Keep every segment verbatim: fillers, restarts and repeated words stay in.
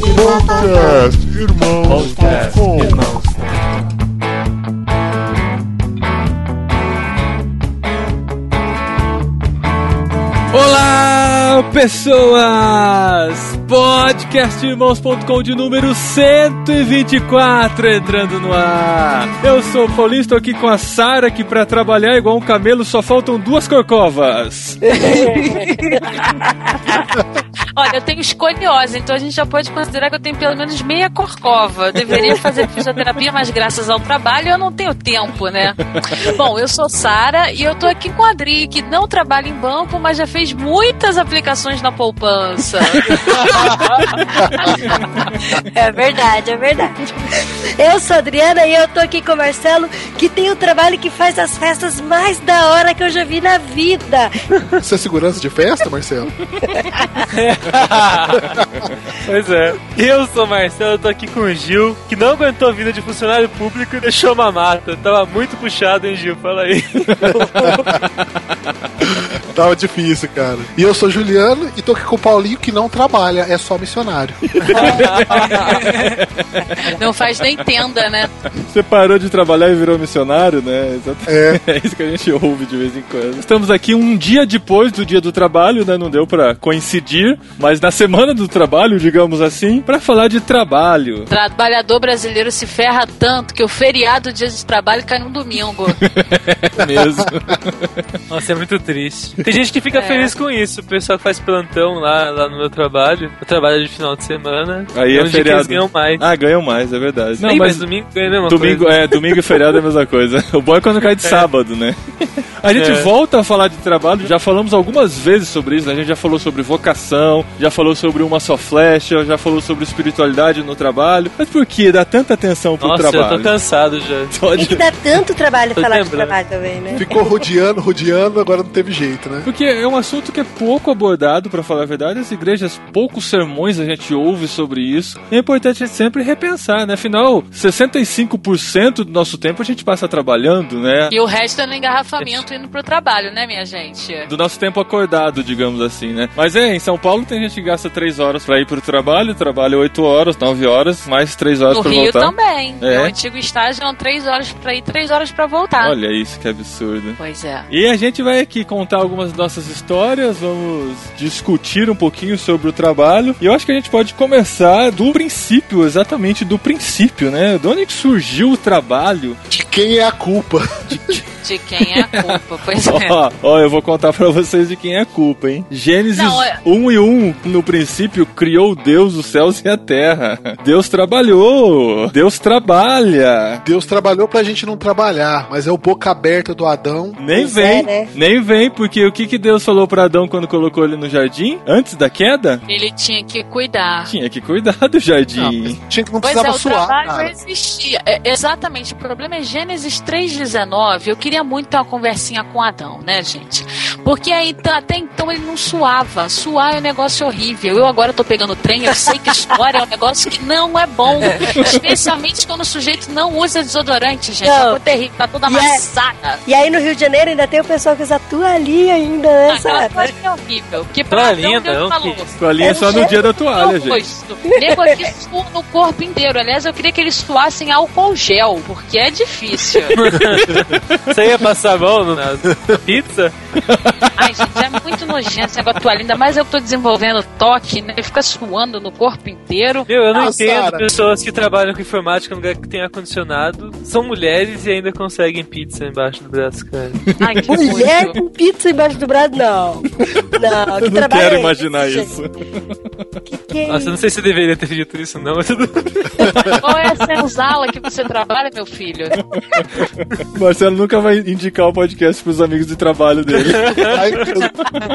Podcast Irmãos. Podcast Irmãos. Olá, pessoas! podcast irmãos ponto com de número cento e vinte e quatro entrando no ar. Eu sou o Paulinho, estou aqui com a Sara, que pra trabalhar igual um camelo só faltam duas corcovas. Olha, eu tenho escoliose, então a gente já pode considerar que eu tenho pelo menos meia corcova. Eu deveria fazer fisioterapia, mas graças ao trabalho eu não tenho tempo, né? Bom, eu sou Sara e eu tô aqui com a Adri, que não trabalha em banco, mas já fez muitas aplicações na poupança. É verdade, é verdade. Eu sou a Adriana e eu tô aqui com o Marcelo, que tem o trabalho que faz as festas mais da hora que eu já vi na vida. Você é segurança de festa, Marcelo? Pois é. Eu sou o Marcelo, eu tô aqui com o Gil, que não aguentou a vida de funcionário público e deixou uma mata. Tava muito puxado, hein, Gil? Fala aí. Tava difícil, cara. E eu sou Juliano e tô aqui com o Paulinho, que não trabalha, é só missionário. Não faz nem tenda, né? Você parou de trabalhar e virou missionário, né? É. É isso que a gente ouve de vez em quando. Estamos aqui um dia depois do dia do trabalho, né? Não deu pra coincidir, mas na semana do trabalho, digamos assim, pra falar de trabalho. O trabalhador brasileiro se ferra tanto que o feriado, dia de trabalho, cai num domingo. Mesmo. Nossa, é muito triste. Tem gente que fica É. feliz com isso. O pessoal que faz plantão lá, lá no meu trabalho, eu trabalho de final de semana. Aí é é um dia que feriado. eles ganham mais. Ah, ganham mais, é verdade. Não, mas domingo ganha a mesma domingo, coisa. é, domingo e feriado é a mesma coisa. O bom é quando cai de sábado, né? A gente É. volta a falar de trabalho, já falamos algumas vezes sobre isso, né? A gente já falou sobre vocação, já falou sobre uma só flecha, já falou sobre espiritualidade no trabalho. Mas por que dá tanta atenção pro Nossa, trabalho? eu tô cansado já. Só E de- que dá tanto trabalho Tô falar de lembrando. trabalho também, né? Ficou rodeando, rodeando, agora não teve jeito, né? Porque é um assunto que é pouco abordado, pra falar a verdade. As igrejas, poucos sermões a gente ouve sobre isso. É importante a gente sempre repensar, né? Afinal, sessenta e cinco por cento do nosso tempo a gente passa trabalhando, né? E o resto é no engarrafamento indo pro trabalho, né, minha gente? Do nosso tempo acordado, digamos assim, né? Mas é, em São Paulo tem gente que gasta três horas pra ir pro trabalho, trabalha oito horas, nove horas, mais três horas No pra Rio voltar. também. É. No antigo estágio eram três horas pra ir, três horas pra voltar. Olha isso, que absurdo. Pois é. E a gente vai aqui contar algumas nossas histórias, vamos discutir um pouquinho sobre o trabalho. E eu acho que a gente pode começar do princípio, exatamente do princípio, né? De onde que surgiu o trabalho? De quem é a culpa? De quem é a culpa, pois é. Ó, ó, eu vou contar pra vocês de quem é a culpa, hein? Gênesis Não, é- um e um, no princípio, criou Deus os céus e a terra. Deus trabalhou, Deus trabalha. Deus trabalhou pra gente não trabalhar, mas é o boca aberta do Adão. Nem Pois vem, é, né? nem vem, porque o que, que Deus falou pra Adão quando colocou ele no jardim? Antes da queda? Ele tinha que cuidar. Tinha que cuidar do jardim. Tinha que não Pois precisava é, o suar, trabalho cara. existia. É, exatamente, o problema é Gênesis três dezenove. Eu queria muito ter uma conversinha com Adão, né, gente? Porque aí, tá- até então ele não suava. Suar é um negócio horrível. Eu agora tô pegando trem, eu sei que suar é um negócio que não é bom. Especialmente quando o sujeito não usa desodorante, gente. Não. É uma coisa terrível, tá toda E é- amassada. E aí no Rio de Janeiro ainda tem o pessoal que usa toalhinha ainda, né, Aquela sabe? coisa que é horrível. Porque pra Toalhinha Adão, Deus não, falou. que- Toalhinha é só no dia da toalha, Não, gente. rosto. Nego aqui sua no corpo inteiro. Aliás, eu queria que eles suassem álcool gel, porque é difícil. Você ia passar a mão no- na pizza? Ai, gente, é muito nojento esse negócio de toalha. Ainda mais eu que tô desenvolvendo toque, né? Fica suando no corpo inteiro. Meu, eu não Ah, entendo Sara. pessoas que trabalham com informática num lugar que tem ar-condicionado, são mulheres e ainda conseguem pizza embaixo do braço, cara. Ai, que Mulher nojo. com pizza embaixo do braço, não. Não, que Eu não trabalho quero é imaginar esse, isso. gente? Que que é Nossa, eu isso? não sei se eu deveria ter dito isso não, mas tudo bem. Qual é a senzala que você trabalha, meu filho? Marcelo nunca vai indicar o podcast pros amigos de trabalho dele. Ai, meu Deus.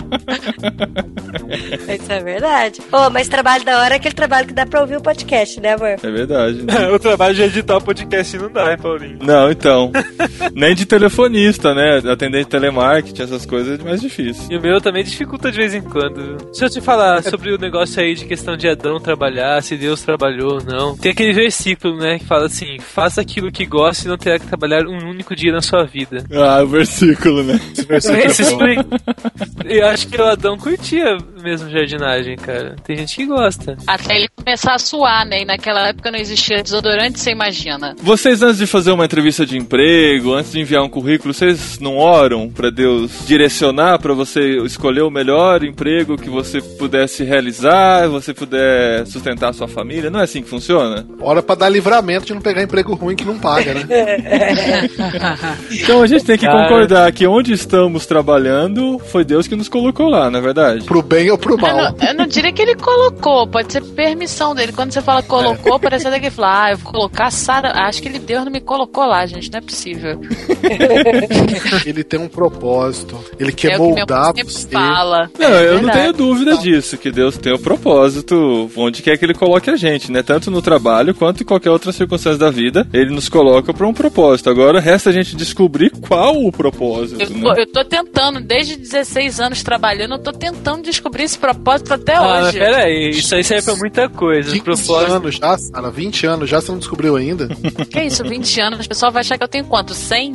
Isso é verdade. Oh, mas trabalho da hora é aquele trabalho que dá pra ouvir o podcast, né, amor? É verdade. O trabalho de editar o podcast não dá, hein, Paulinho? Não, então. Nem de telefonista, né? Atendente de telemarketing, essas coisas é mais difícil. E o meu também dificulta de vez em quando. Deixa eu te falar sobre o negócio aí de questão de Adão trabalhar, se Deus trabalhou ou não. Tem aquele versículo, né, que fala assim: faça aquilo que gosta e não terá que trabalhar um único dia na sua vida. vida. Ah, o versículo, né? Esse versículo Esse é bom. explica- Eu acho que o Adão curtia mesmo jardinagem, cara. Tem gente que gosta. Até ele começar a suar, né? E naquela época não existia desodorante, você imagina. Vocês, antes de fazer uma entrevista de emprego, antes de enviar um currículo, vocês não oram pra Deus direcionar pra você escolher o melhor emprego que você pudesse realizar, você puder sustentar a sua família? Não é assim que funciona? Hora pra dar livramento de não pegar emprego ruim que não paga, né? Então a gente tem que Cara. concordar que onde estamos trabalhando foi Deus que nos colocou lá, não é verdade? Pro bem ou pro Eu mal. não, eu não diria que ele colocou, pode ser permissão dele. Quando você fala colocou, parece até que ele fala, ah, eu vou colocar a Sara. Acho que ele, Deus não me colocou lá, gente, não é possível. Ele tem um propósito. Ele quer é o que meu moldar pai sempre você. fala. Não, É eu não verdade. tenho dúvida disso, que Deus tem o propósito onde quer que Ele coloque a gente, né? Tanto no trabalho quanto em qualquer outra circunstância da vida, Ele nos coloca para um propósito. Agora resta a gente descobrir qual o propósito, Eu tô, né? eu tô tentando, desde dezesseis anos trabalhando, eu tô tentando descobrir esse propósito até Ah, mas hoje. peraí, isso aí serve pra muita coisa. vinte Propósito. anos já, Sara, vinte anos já, você não descobriu ainda? Que isso, vinte anos? O pessoal vai achar que eu tenho quanto? cem?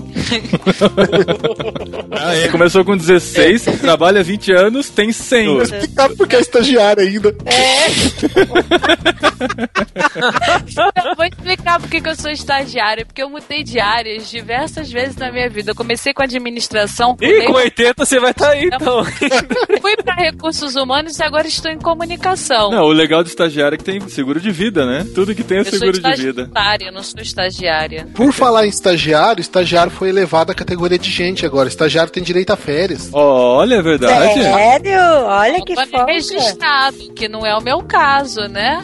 Ah, é. Começou com dezesseis, trabalha vinte anos, tem cem. Explicado porque é estagiário ainda. Eu vou explicar porque que eu sou estagiária, porque eu mudei de áreas diversas vezes na minha vida. Eu comecei com administração, Ih, mudei com oitenta você vai estar aí, então. fui para recursos humanos e agora estou em comunicação. Não, o legal do estagiário é que tem seguro de vida, né? Tudo que tem é eu sou seguro de vida. estagiária, eu não sou estagiária. Por falar em estagiário, estagiário foi elevado à categoria de gente agora. Estagiário tem direito a férias. Olha, é verdade. Sério? Olha que Antônio foda. registrado, que não é o meu caso, né?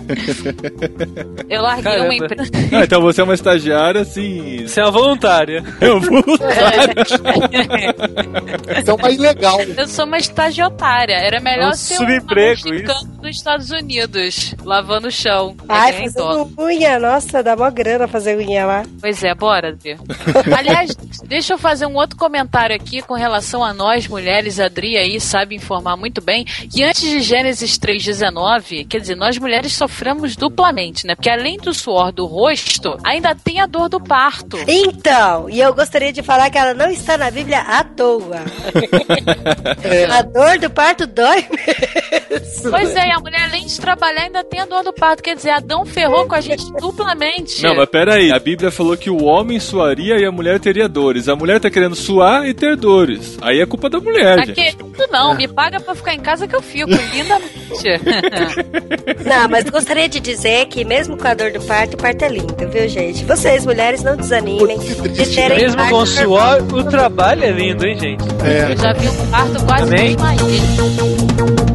Eu larguei Caramba. uma empresa. Ah, então você é uma estagiária, assim... Você é uma voluntária. Eu voluntário. Isso é uma ilegal. Eu sou uma estagiotária. Era melhor É um ser subemprego, uma mexicana dos Estados Unidos, lavando o chão. Ai, É, então. fazendo unha. Nossa, dá mó grana fazer unha lá. Pois é, bora ver. Aliás, deixa eu fazer um outro comentário aqui com relação a nós, mulheres. A Adri aí sabe informar muito bem que antes de Gênesis três dezenove, quer dizer, nós mulheres sofremos duplamente, né? Porque além do suor do rosto, ainda tem a dor do parto. Então, e eu gostaria de falar que ela não está na Bíblia à toa. A dor do parto dói mesmo. Pois é, e a mulher além de trabalhar ainda tem a dor do parto. Quer dizer, Adão ferrou com a gente duplamente. Não, mas peraí. A Bíblia falou que o homem suaria e a mulher teria dores. A mulher tá querendo suar e ter dores. Aí é culpa da mulher, Tá gente. querendo não, me paga pra ficar em casa que eu fico, lindamente. Não, mas gostaria de dizer que mesmo com a dor do parto, o parto é lindo, viu, gente? Vocês, mulheres, não desanimem de terem Mesmo parto com suor, normal. o trabalho é lindo, hein, gente? É. Eu já vi um parto quase Amém? desmaiei.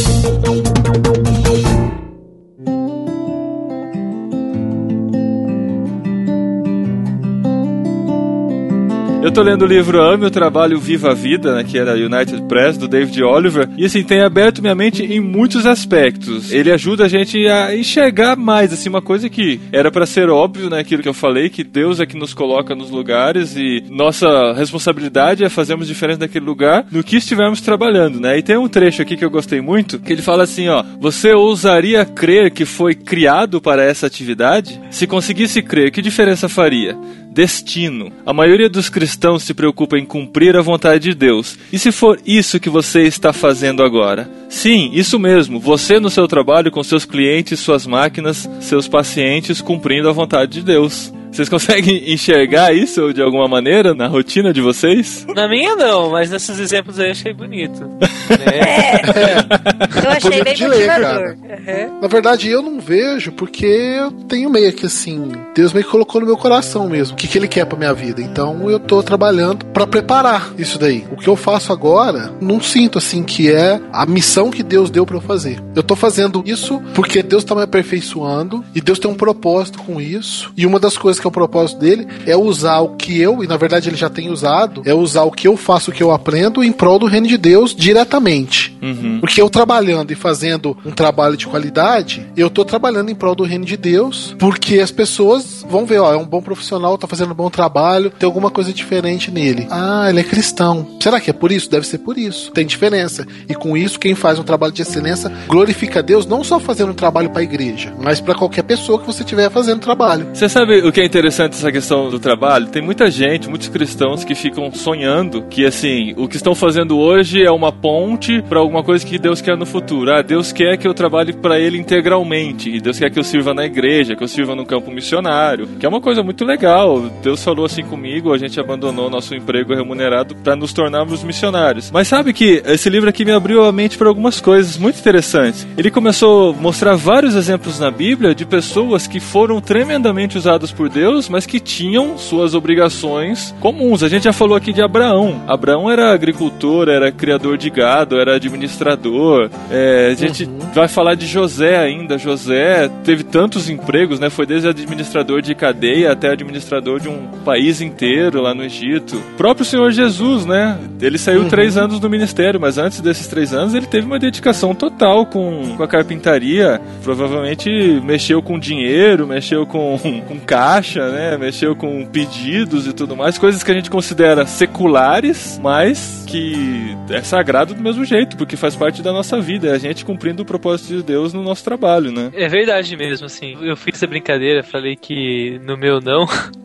Eu tô lendo o livro Ame o Trabalho, Viva a Vida, né, que era United Press, do David Oliver, e assim, tem aberto minha mente em muitos aspectos. Ele ajuda a gente a enxergar mais, assim, uma coisa que era pra ser óbvio, né, aquilo que eu falei, que Deus é que nos coloca nos lugares e nossa responsabilidade é fazermos diferença naquele lugar no que estivermos trabalhando, né. E tem um trecho aqui que eu gostei muito, que ele fala assim, ó, você ousaria crer que foi criado para essa atividade? Se conseguisse crer, que diferença faria? Destino. A maioria dos cristãos se preocupa em cumprir a vontade de Deus. E se for isso que você está fazendo agora? Sim, isso mesmo. Você no seu trabalho com seus clientes, suas máquinas, seus pacientes, cumprindo a vontade de Deus. Vocês conseguem enxergar isso de alguma maneira na rotina de vocês? Na minha não, mas nesses exemplos aí eu achei bonito. É, eu achei Bonito bem de ler, motivador. Uhum. Na verdade, eu não vejo porque eu tenho meio que assim, Deus meio que colocou no meu coração mesmo o que, que Ele quer pra minha vida. Então eu tô trabalhando pra preparar isso daí. O que eu faço agora, não sinto assim que é a missão que Deus deu pra eu fazer. Eu tô fazendo isso porque Deus tá me aperfeiçoando e Deus tem um propósito com isso. E uma das coisas que é o propósito dele é usar o que eu, e na verdade ele já tem usado, é usar o que eu faço, o que eu aprendo em prol do reino de Deus diretamente. Uhum. Porque eu trabalhando e fazendo um trabalho de qualidade, eu tô trabalhando em prol do reino de Deus, porque as pessoas vão ver, ó, é um bom profissional, tá fazendo um bom trabalho, tem alguma coisa diferente nele. Ah, ele é cristão. Será que é por isso? Deve ser por isso. Tem diferença. E com isso, quem faz um trabalho de excelência glorifica a Deus, não só fazendo um trabalho pra igreja, mas pra qualquer pessoa que você estiver fazendo trabalho. Você sabe o que é interessante essa questão do trabalho? Tem muita gente, muitos cristãos que ficam sonhando que, assim, o que estão fazendo hoje é uma ponte pra alguma coisa que Deus quer no futuro. Ah, Deus quer que eu trabalhe pra Ele integralmente. E Deus quer que eu sirva na igreja, que eu sirva no campo missionário, que é uma coisa muito legal. Deus falou assim comigo, a gente abandonou nosso emprego remunerado pra nos tornarmos missionários. Mas sabe que esse livro aqui me abriu a mente para algumas coisas muito interessantes. Ele começou a mostrar vários exemplos na Bíblia de pessoas que foram tremendamente usadas por Deus, mas que tinham suas obrigações comuns. A gente já falou aqui de Abraão. Abraão era agricultor, era criador de gado, era administrador. É, a gente uhum. vai falar de José ainda. José teve tantos empregos, né? Foi desde administrador de cadeia até administrador de um país inteiro lá no Egito. O próprio Senhor Jesus, né? Ele saiu uhum. três anos do ministério, mas antes desses três anos ele teve uma dedicação total com, com a carpintaria. Provavelmente mexeu com dinheiro, mexeu com, com caixa, né? Mexeu com pedidos e tudo mais. Coisas que a gente considera seculares, mas que é sagrado do mesmo jeito, porque faz parte da nossa vida. É a gente cumprindo o propósito de Deus no nosso trabalho, né? É verdade mesmo, assim. Eu fiz essa brincadeira, falei que no meu não,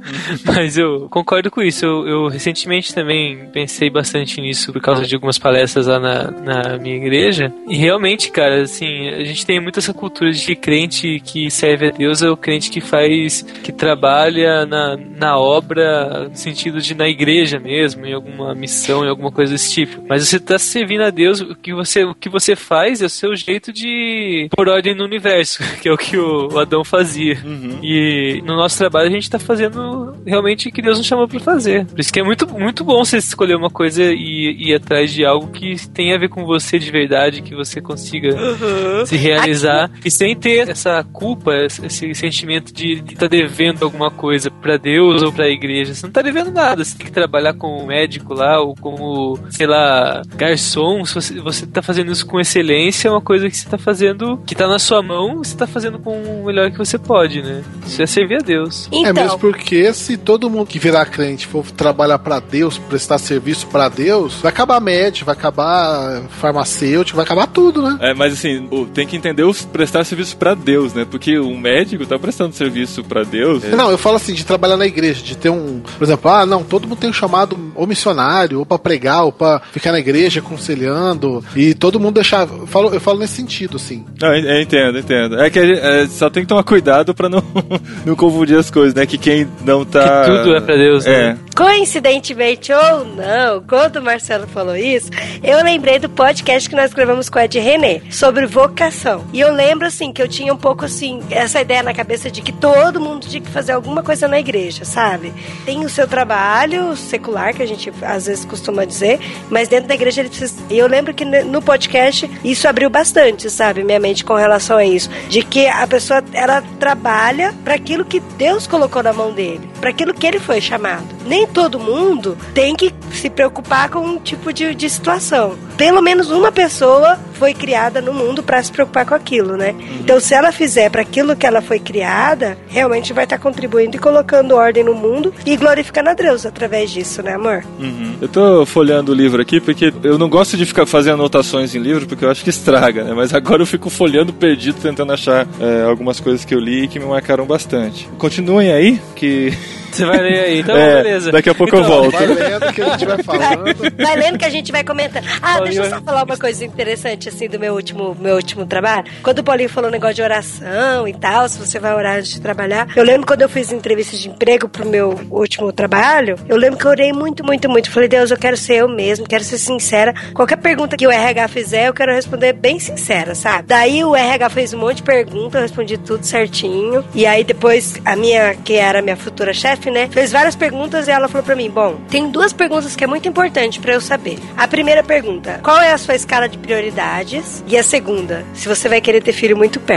mas eu concordo com isso. Eu, eu recentemente também pensei bastante nisso por causa de algumas palestras lá na, na minha igreja. E realmente, cara, assim, a gente tem muito essa cultura de que crente que serve a Deus é o crente que faz, que trabalha na, na obra, no sentido de na igreja mesmo, em alguma missão, em alguma coisa desse tipo. Mas você está servindo a Deus, o que você, o que você faz é o seu jeito de pôr ordem no universo, que é o que o, o Adão fazia. Uhum. E no nosso trabalho a gente está fazendo realmente o que Deus nos chamou para fazer. Por isso que é muito, muito bom você escolher uma coisa e ir atrás de algo que tem a ver com você de verdade, que você consiga uhum. se realizar. Aqui. E sem ter essa culpa, esse sentimento de estar tá devendo alguma coisa para Deus ou para a igreja. Você não tá devendo nada. Você tem que trabalhar como médico lá ou como, sei lá, garçom. Se você, você tá fazendo isso com excelência, é uma coisa que você tá fazendo, que tá na sua mão, você tá fazendo com o melhor que você pode, né? Isso é servir a Deus. Então. É mesmo porque se todo mundo que virar crente for trabalhar para Deus, prestar serviço para Deus, vai acabar médico, vai acabar farmacêutico, vai acabar tudo, né? É, mas assim, tem que entender os prestar serviço para Deus, né? Porque o médico tá prestando serviço para Deus. É. Não, eu falo assim, de trabalhar na igreja, de ter um, por exemplo, ah, não, todo mundo tem um chamado ou missionário, ou pra pregar, ou pra ficar na igreja aconselhando, e todo mundo deixar, eu falo, eu falo nesse sentido, assim. Não, eu entendo, entendo. É que é, só tem que tomar cuidado pra não, não confundir as coisas, né? Que quem não tá... Que tudo é pra Deus, é. né? Coincidentemente ou não, quando o Marcelo falou isso, eu lembrei do podcast que nós gravamos com a Ed René, sobre vocação. E eu lembro, assim, que eu tinha um pouco, assim, essa ideia na cabeça de que todo mundo tinha que fazer alguma coisa na igreja, sabe? Tem o seu trabalho secular, que a gente às vezes costuma dizer, mas dentro da igreja ele precisa... E eu lembro que no podcast isso abriu bastante, sabe? Minha mente com relação a isso. De que a pessoa, ela trabalha para aquilo que Deus colocou na mão dele, para aquilo que ele foi chamado. Nem todo mundo tem que se preocupar com um tipo de, de situação. Pelo menos uma pessoa foi criada no mundo para se preocupar com aquilo, né? Então, se ela fizer para aquilo que ela foi criada, realmente vai estar contribuindo e colocando ordem no mundo e glorificando a Deus através disso, né, amor? Uhum. Eu tô folheando o livro aqui porque eu não gosto de ficar fazendo anotações em livro porque eu acho que estraga, né? Mas agora eu fico folheando perdido, tentando achar é, algumas coisas que eu li e que me marcaram bastante. Continuem aí, que... Você vai ler aí, então é, beleza. Daqui a pouco então, eu volto. Vai lendo que a gente vai falando. Vai, vai lendo que a gente vai comentando. Ah, deixa eu só falar uma coisa interessante, assim, do meu último, meu último trabalho. Quando o Paulinho falou um negócio de oração e tal, se você vai orar antes de trabalhar. Eu lembro quando eu fiz entrevista de emprego pro meu último trabalho, eu lembro que eu orei muito, muito, muito. Falei, Deus, eu quero ser eu mesmo, quero ser sincera. Qualquer pergunta que o R H fizer, eu quero responder bem sincera, sabe? Daí o R H fez um monte de perguntas, eu respondi tudo certinho. E aí depois, a minha, que era a minha futura chefe, né, fez várias perguntas e ela falou pra mim, bom, tem duas perguntas que é muito importante pra eu saber. A primeira pergunta, qual é a sua escala de prioridades? E a segunda, se você vai querer ter filho muito perto.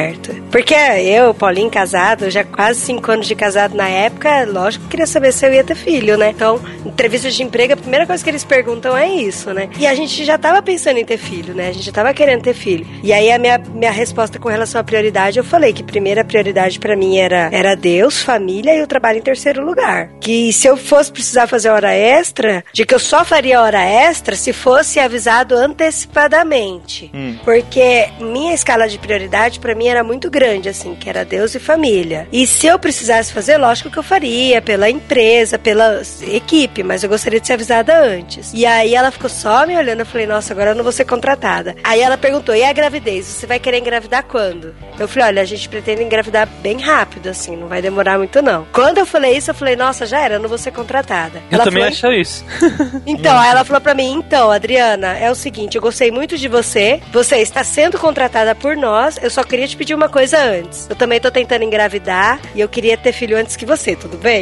Porque eu, Paulinho, casado, já quase cinco anos de casado na época, lógico que queria saber se eu ia ter filho, né? Então, entrevistas de emprego, a primeira coisa que eles perguntam é isso, né? E a gente já tava pensando em ter filho, né? A gente já tava querendo ter filho. E aí a minha, minha resposta com relação à prioridade, eu falei que primeira prioridade pra mim era, era Deus, família e o trabalho em terceiro lugar. Que se eu fosse precisar fazer hora extra, de que eu só faria hora extra se fosse avisado antecipadamente. Hum. Porque minha escala de prioridade pra mim era muito grande, assim, que era Deus e família. E se eu precisasse fazer, lógico que eu faria, pela empresa, pela equipe, mas eu gostaria de ser avisada antes. E aí ela ficou só me olhando, eu falei, nossa, agora eu não vou ser contratada. Aí ela perguntou, e a gravidez? Você vai querer engravidar quando? Eu falei, olha, a gente pretende engravidar bem rápido, assim, não vai demorar muito não. Quando eu falei isso, eu falei, nossa, já era, eu não vou ser contratada. Eu ela também falou, acho isso. Então, aí ela falou pra mim, então, Adriana, é o seguinte, eu gostei muito de você, você está sendo contratada por nós, eu só queria te pedir uma coisa antes. Eu também tô tentando engravidar e eu queria ter filho antes que você, tudo bem?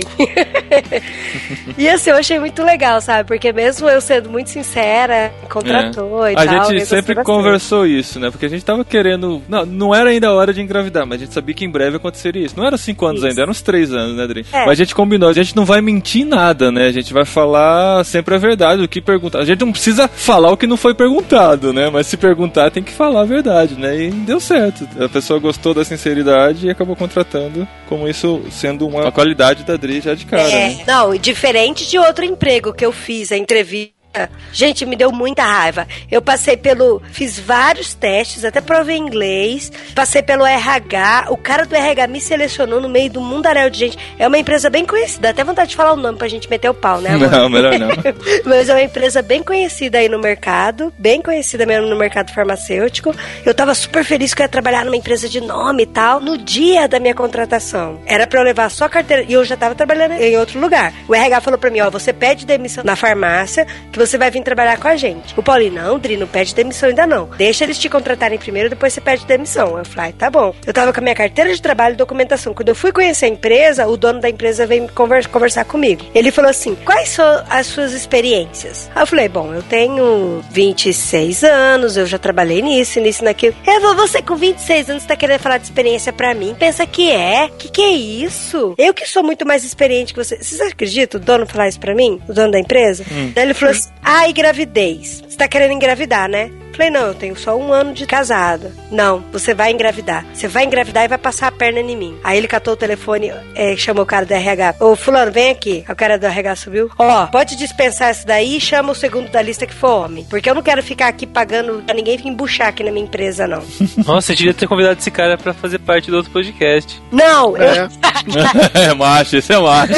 E assim, eu achei muito legal, sabe? Porque mesmo eu sendo muito sincera, contratou é. e a tal. A gente sempre conversou isso, né? Porque a gente tava querendo... Não, não era ainda a hora de engravidar, mas a gente sabia que em breve aconteceria isso. Não era cinco anos isso. ainda, eram uns três anos, né, Adri? É. Mas a gente combinou, a gente não vai mentir nada, né? A gente vai falar sempre a verdade, o que perguntar. A gente não precisa falar o que não foi perguntado, né? Mas se perguntar, tem que falar a verdade, né? E deu certo. A pessoa gostou da sinceridade e acabou contratando, como isso sendo uma, uma qualidade da Adri já de cara, é. né? Não, diferente de outro emprego que eu fiz, a entrevista. Gente, me deu muita raiva. Eu passei pelo... Fiz vários testes, até provei inglês. Passei pelo R H. O cara do R H me selecionou no meio do mundaréu de gente. É uma empresa bem conhecida. Dá até vontade de falar o nome pra gente meter o pau, né, amor? Não, melhor não. Mas é uma empresa bem conhecida aí no mercado. Bem conhecida mesmo no mercado farmacêutico. Eu tava super feliz que eu ia trabalhar numa empresa de nome e tal. No dia da minha contratação, era pra eu levar só a carteira. E eu já tava trabalhando em outro lugar. O R H falou pra mim, ó, você pede demissão na farmácia, que você vai vir trabalhar com a gente. O Paulinho, não, Dri, não pede demissão ainda não. Deixa eles te contratarem primeiro, depois você pede demissão. Eu falei, tá bom. Eu tava com a minha carteira de trabalho e documentação. Quando eu fui conhecer a empresa, o dono da empresa veio conversa, conversar comigo. Ele falou assim, quais são as suas experiências? Aí eu falei, bom, eu tenho vinte e seis anos, eu já trabalhei nisso, nisso, naquilo. Eu vou, você com vinte e seis anos tá querendo falar de experiência pra mim? Pensa que é? Que que é isso? Eu que sou muito mais experiente que você. Vocês acreditam o dono falar isso pra mim? O dono da empresa? Hum. Daí ele falou assim, ah, e gravidez. Você tá querendo engravidar, né? Falei, não, eu tenho só um ano de casada. Não, você vai engravidar. Você vai engravidar e vai passar a perna em mim. Aí ele catou o telefone, é, chamou o cara do R H. Ô, fulano, vem aqui. O cara do R H subiu. Ó, pode dispensar essa daí e chama o segundo da lista que for homem. Porque eu não quero ficar aqui pagando pra ninguém vir embuchar aqui na minha empresa, não. Nossa, você devia ter convidado esse cara pra fazer parte do outro podcast. Não, é. eu... É macho, esse é macho.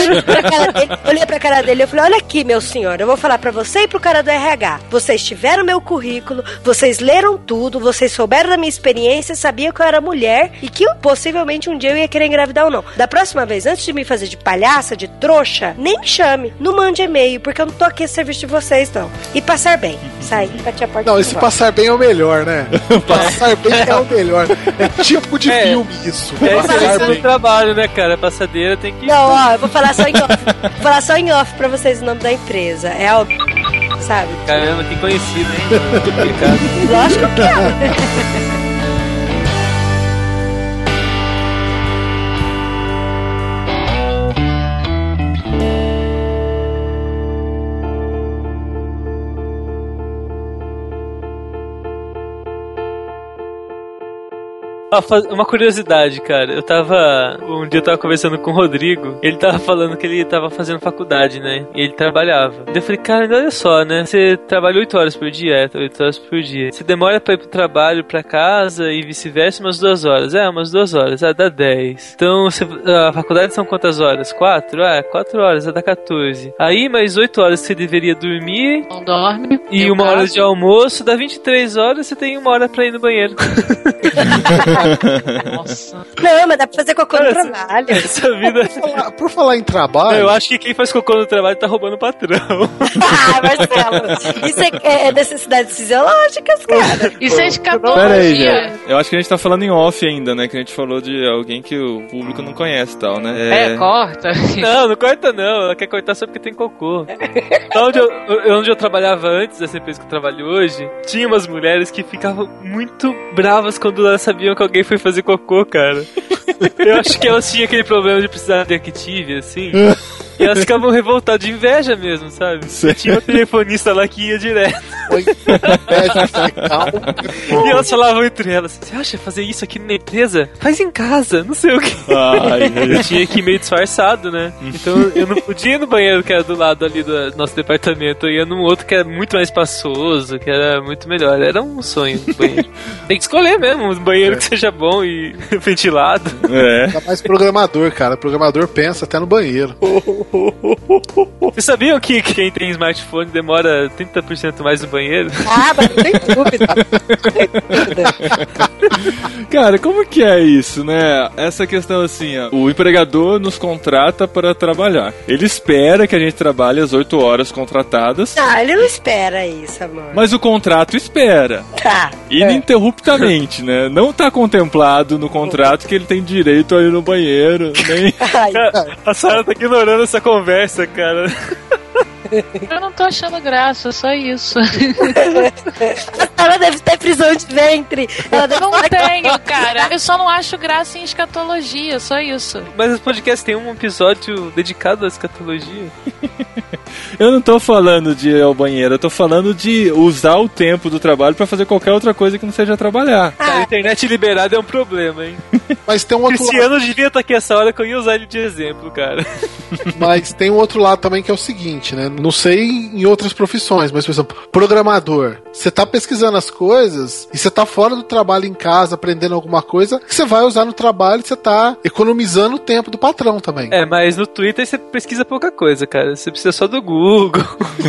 Eu olhei pra cara dele e falei, olha aqui, meu senhor, eu vou falar pra você e pro cara do R H. Vocês tiveram meu currículo, vocês leram tudo, vocês souberam da minha experiência, sabiam que eu era mulher e que eu, possivelmente um dia eu ia querer engravidar ou não. Da próxima vez, antes de me fazer de palhaça, de trouxa, nem me chame, não mande e-mail, porque eu não tô aqui a serviço de vocês, não. E passar bem. Saí, bati a porta. Não, esse passar bem é o melhor, né? Passar bem é o melhor. É tipo de é. filme isso. É isso no trabalho, né, cara? A passadeira tem que... Não, ó, eu vou falar só em off. Vou falar só em off pra vocês o nome da empresa. É a... Sabe? Caramba, que conhecido, hein? Lógico que é. Ah, uma curiosidade, cara. Eu tava... Um dia eu tava conversando com o Rodrigo. Ele tava falando que ele tava fazendo faculdade, né? E ele trabalhava. Daí eu falei, cara, olha só, né? Você trabalha oito horas por dia? É, oito horas por dia. Você demora pra ir pro trabalho, pra casa e vice-versa umas duas horas. É, umas duas horas. Ah, dá dez. Então, você... a faculdade são quantas horas? Quatro? Ah, quatro horas. Ah, dá quatorze. Aí, mais oito horas você deveria dormir. Não dorme. E uma hora de almoço. Dá vinte e três horas, você tem uma hora pra ir no banheiro. Nossa. Não, mas dá pra fazer cocô no trabalho. Essa vida... por, falar, por falar em trabalho... Eu acho que quem faz cocô no trabalho tá roubando o patrão. Ah, Marcelo, isso é, é necessidades fisiológicas, cara. Isso é escatologia. Pera aí, gente. Eu acho que a gente tá falando em off ainda, né? Que a gente falou de alguém que o público não conhece e tal, né? É, é corta. Não, não corta não. Ela quer cortar só porque tem cocô. Então, onde eu, onde eu trabalhava antes, dessa empresa que eu trabalho hoje, tinha umas mulheres que ficavam muito bravas quando elas sabiam que alguém foi fazer cocô, cara. Eu acho que elas tinham aquele problema de precisar de Active, assim. E elas ficavam revoltadas de inveja mesmo, sabe? Sim. Tinha uma telefonista lá que ia direto. E elas falavam entre elas: você acha fazer isso aqui na empresa? Faz em casa, não sei o que. Ai, eu tinha que ir meio disfarçado, né? Então eu não podia ir no banheiro que era do lado ali do nosso departamento. Eu ia num outro que era muito mais espaçoso, que era muito melhor. Era um sonho o banheiro. Tem que escolher mesmo um banheiro que seja bom e ventilado. É. Ainda mais programador, cara. Programador pensa até no banheiro. Vocês sabiam que quem tem smartphone demora trinta por cento mais no banheiro? Ah, mas não tem dúvida. Não tem dúvida. Cara, como que é isso, né? Essa questão assim, ó, o empregador nos contrata para trabalhar. Ele espera que a gente trabalhe as oito horas contratadas. Ah, ele não espera isso, amor. Mas o contrato espera. Tá. Ininterruptamente, né? Não tá contemplado no contrato que ele tem direito a ir no banheiro, nem... Ai, Cara, a Sarah tá ignorando essa conversa, cara. Eu não tô achando graça, só isso. ela deve ter prisão de ventre. Ela deve Não falar que- tenho, cara. Eu só não acho graça em escatologia, só isso. Mas os podcasts tem um episódio dedicado à escatologia. Eu não tô falando de ir ao banheiro, eu tô falando de usar o tempo do trabalho pra fazer qualquer outra coisa que não seja trabalhar. A internet liberada é um problema, hein? Mas tem um outro lado, Cristiano devia estar aqui essa hora que eu ia usar ele de exemplo, cara. mas tem um outro lado também que é o seguinte, né? Não sei em outras profissões, mas por exemplo, programador. Você tá pesquisando as coisas e você tá fora do trabalho em casa, aprendendo alguma coisa que você vai usar no trabalho e você tá economizando o tempo do patrão também. É, mas no Twitter você pesquisa pouca coisa, cara. Você precisa só do Google.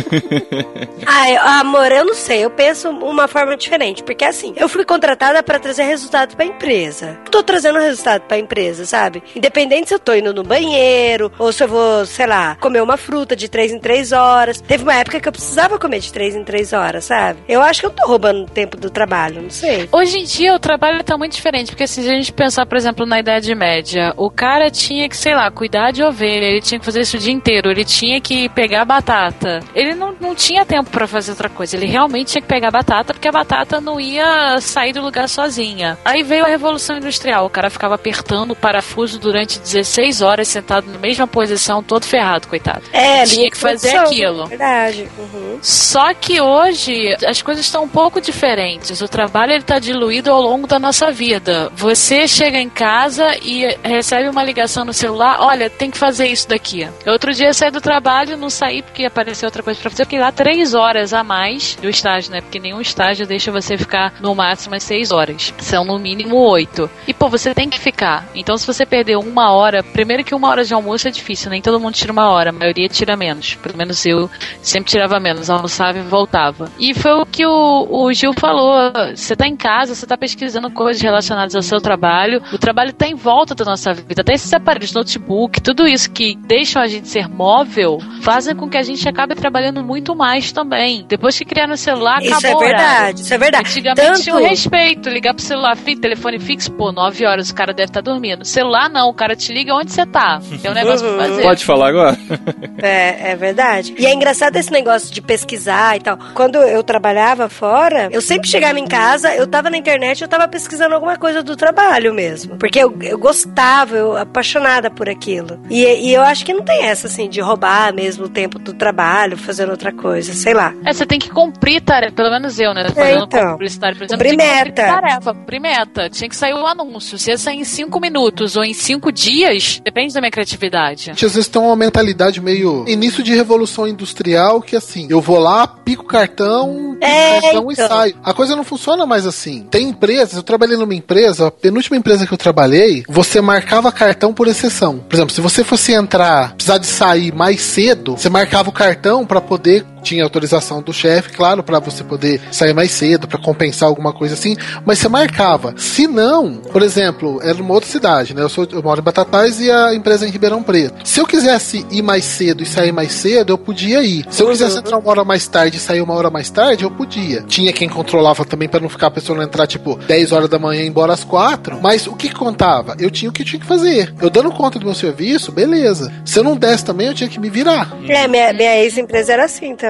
Ai, amor, eu não sei. Eu penso uma forma diferente. Porque assim, eu fui contratada pra trazer resultado pra empresa. Tô trazendo resultado pra empresa, sabe? Independente se eu tô indo no banheiro ou se eu vou, sei lá, comer uma fruta de três em três horas. Teve uma época que eu precisava comer de três em três horas, sabe? Eu acho que eu tô roubando tempo do trabalho, não sei. Hoje em dia o trabalho tá muito diferente, porque se a gente pensar, por exemplo, na Idade Média, o cara tinha que, sei lá, cuidar de ovelha, ele tinha que fazer isso o dia inteiro, ele tinha que pegar batata. Ele não, não tinha tempo pra fazer outra coisa, ele realmente tinha que pegar batata, porque a batata não ia sair do lugar sozinha. Aí veio a Revolução Industrial, o cara ficava apertando o parafuso durante dezesseis horas, sentado na mesma posição, todo ferrado, coitado. É, tinha que fazer produção, aquilo. Verdade. Uhum. Só que hoje as coisas estão um pouco diferentes. O trabalho ele tá diluído ao longo da nossa vida. Você chega em casa e recebe uma ligação no celular, olha, tem que fazer isso daqui. Outro dia eu saí do trabalho, não saí porque apareceu outra coisa pra fazer, eu fiquei lá três horas a mais do estágio, né? Porque nenhum estágio deixa você ficar no máximo as seis horas. São no mínimo oito. E pô, você tem que ficar. Então se você perder uma hora, primeiro que uma hora de almoço é difícil, nem todo mundo tira uma hora, a maioria tira menos. Pelo menos eu sempre tirava menos, almoçava e voltava. E foi o que o, o Gil falou. Você tá em casa, você tá pesquisando coisas relacionadas ao seu trabalho. O trabalho tá em volta da nossa vida. Até esses aparelhos, notebook, tudo isso que deixam a gente ser móvel, fazem com que a gente acabe trabalhando muito mais também. Depois que criaram o celular, Isso acabou é o horário. verdade, isso é verdade. Antigamente Tanto- tinha o respeito, ligar pro celular, fi- telefone fixo, pô, nove horas, o cara deve estar dormindo. Celular não, o cara te liga onde você tá. Tem um negócio pra fazer. Pode falar agora? É, é verdade. E é engraçado esse negócio de pesquisar e tal. Quando eu trabalhava fora, eu sempre chegava em casa, eu tava na internet, eu tava pesquisando alguma coisa do trabalho mesmo. Porque eu, eu gostava, eu apaixonada por aquilo. E, e eu acho que não tem essa, assim, de roubar mesmo o tempo do trabalho, fazendo outra coisa, sei lá. É, você tem que cumprir tarefa, pelo menos eu, né? Fazendo então. publicitário, por exemplo, Cumprir tem que cumprir meta. tarefa, cumprir meta. Tinha que sair o anúncio. Se ia sair em cinco minutos ou em cinco dias, depende da minha criatividade. Às vezes tem uma mentalidade meio início de revolução industrial que assim, eu vou lá, pico o cartão, pico É, o cartão então. e saio. A coisa não funciona mais assim. Tem empresas, eu trabalhei numa empresa, a penúltima empresa que eu trabalhei, você marcava cartão por exceção. Por exemplo, se você fosse entrar, precisar de sair mais cedo, você marcava o cartão pra poder, tinha autorização do chefe, claro, pra você poder sair mais cedo, pra compensar alguma coisa assim, mas você marcava. Se não, por exemplo, era numa outra cidade, né? Eu, sou, eu moro em Batatais e a empresa é em Ribeirão Preto. Se eu quisesse ir mais cedo e sair mais cedo, eu podia ir. Se eu quisesse entrar uma hora mais tarde e sair uma hora mais tarde, eu podia. Tinha quem controlava também pra não ficar a pessoa não entrar tipo dez horas da manhã e ir embora às quatro, mas o que que contava? Eu tinha o que tinha que fazer. Eu dando conta do meu serviço, beleza. Se eu não desse também, eu tinha que me virar. É, minha, minha ex-empresa era assim também.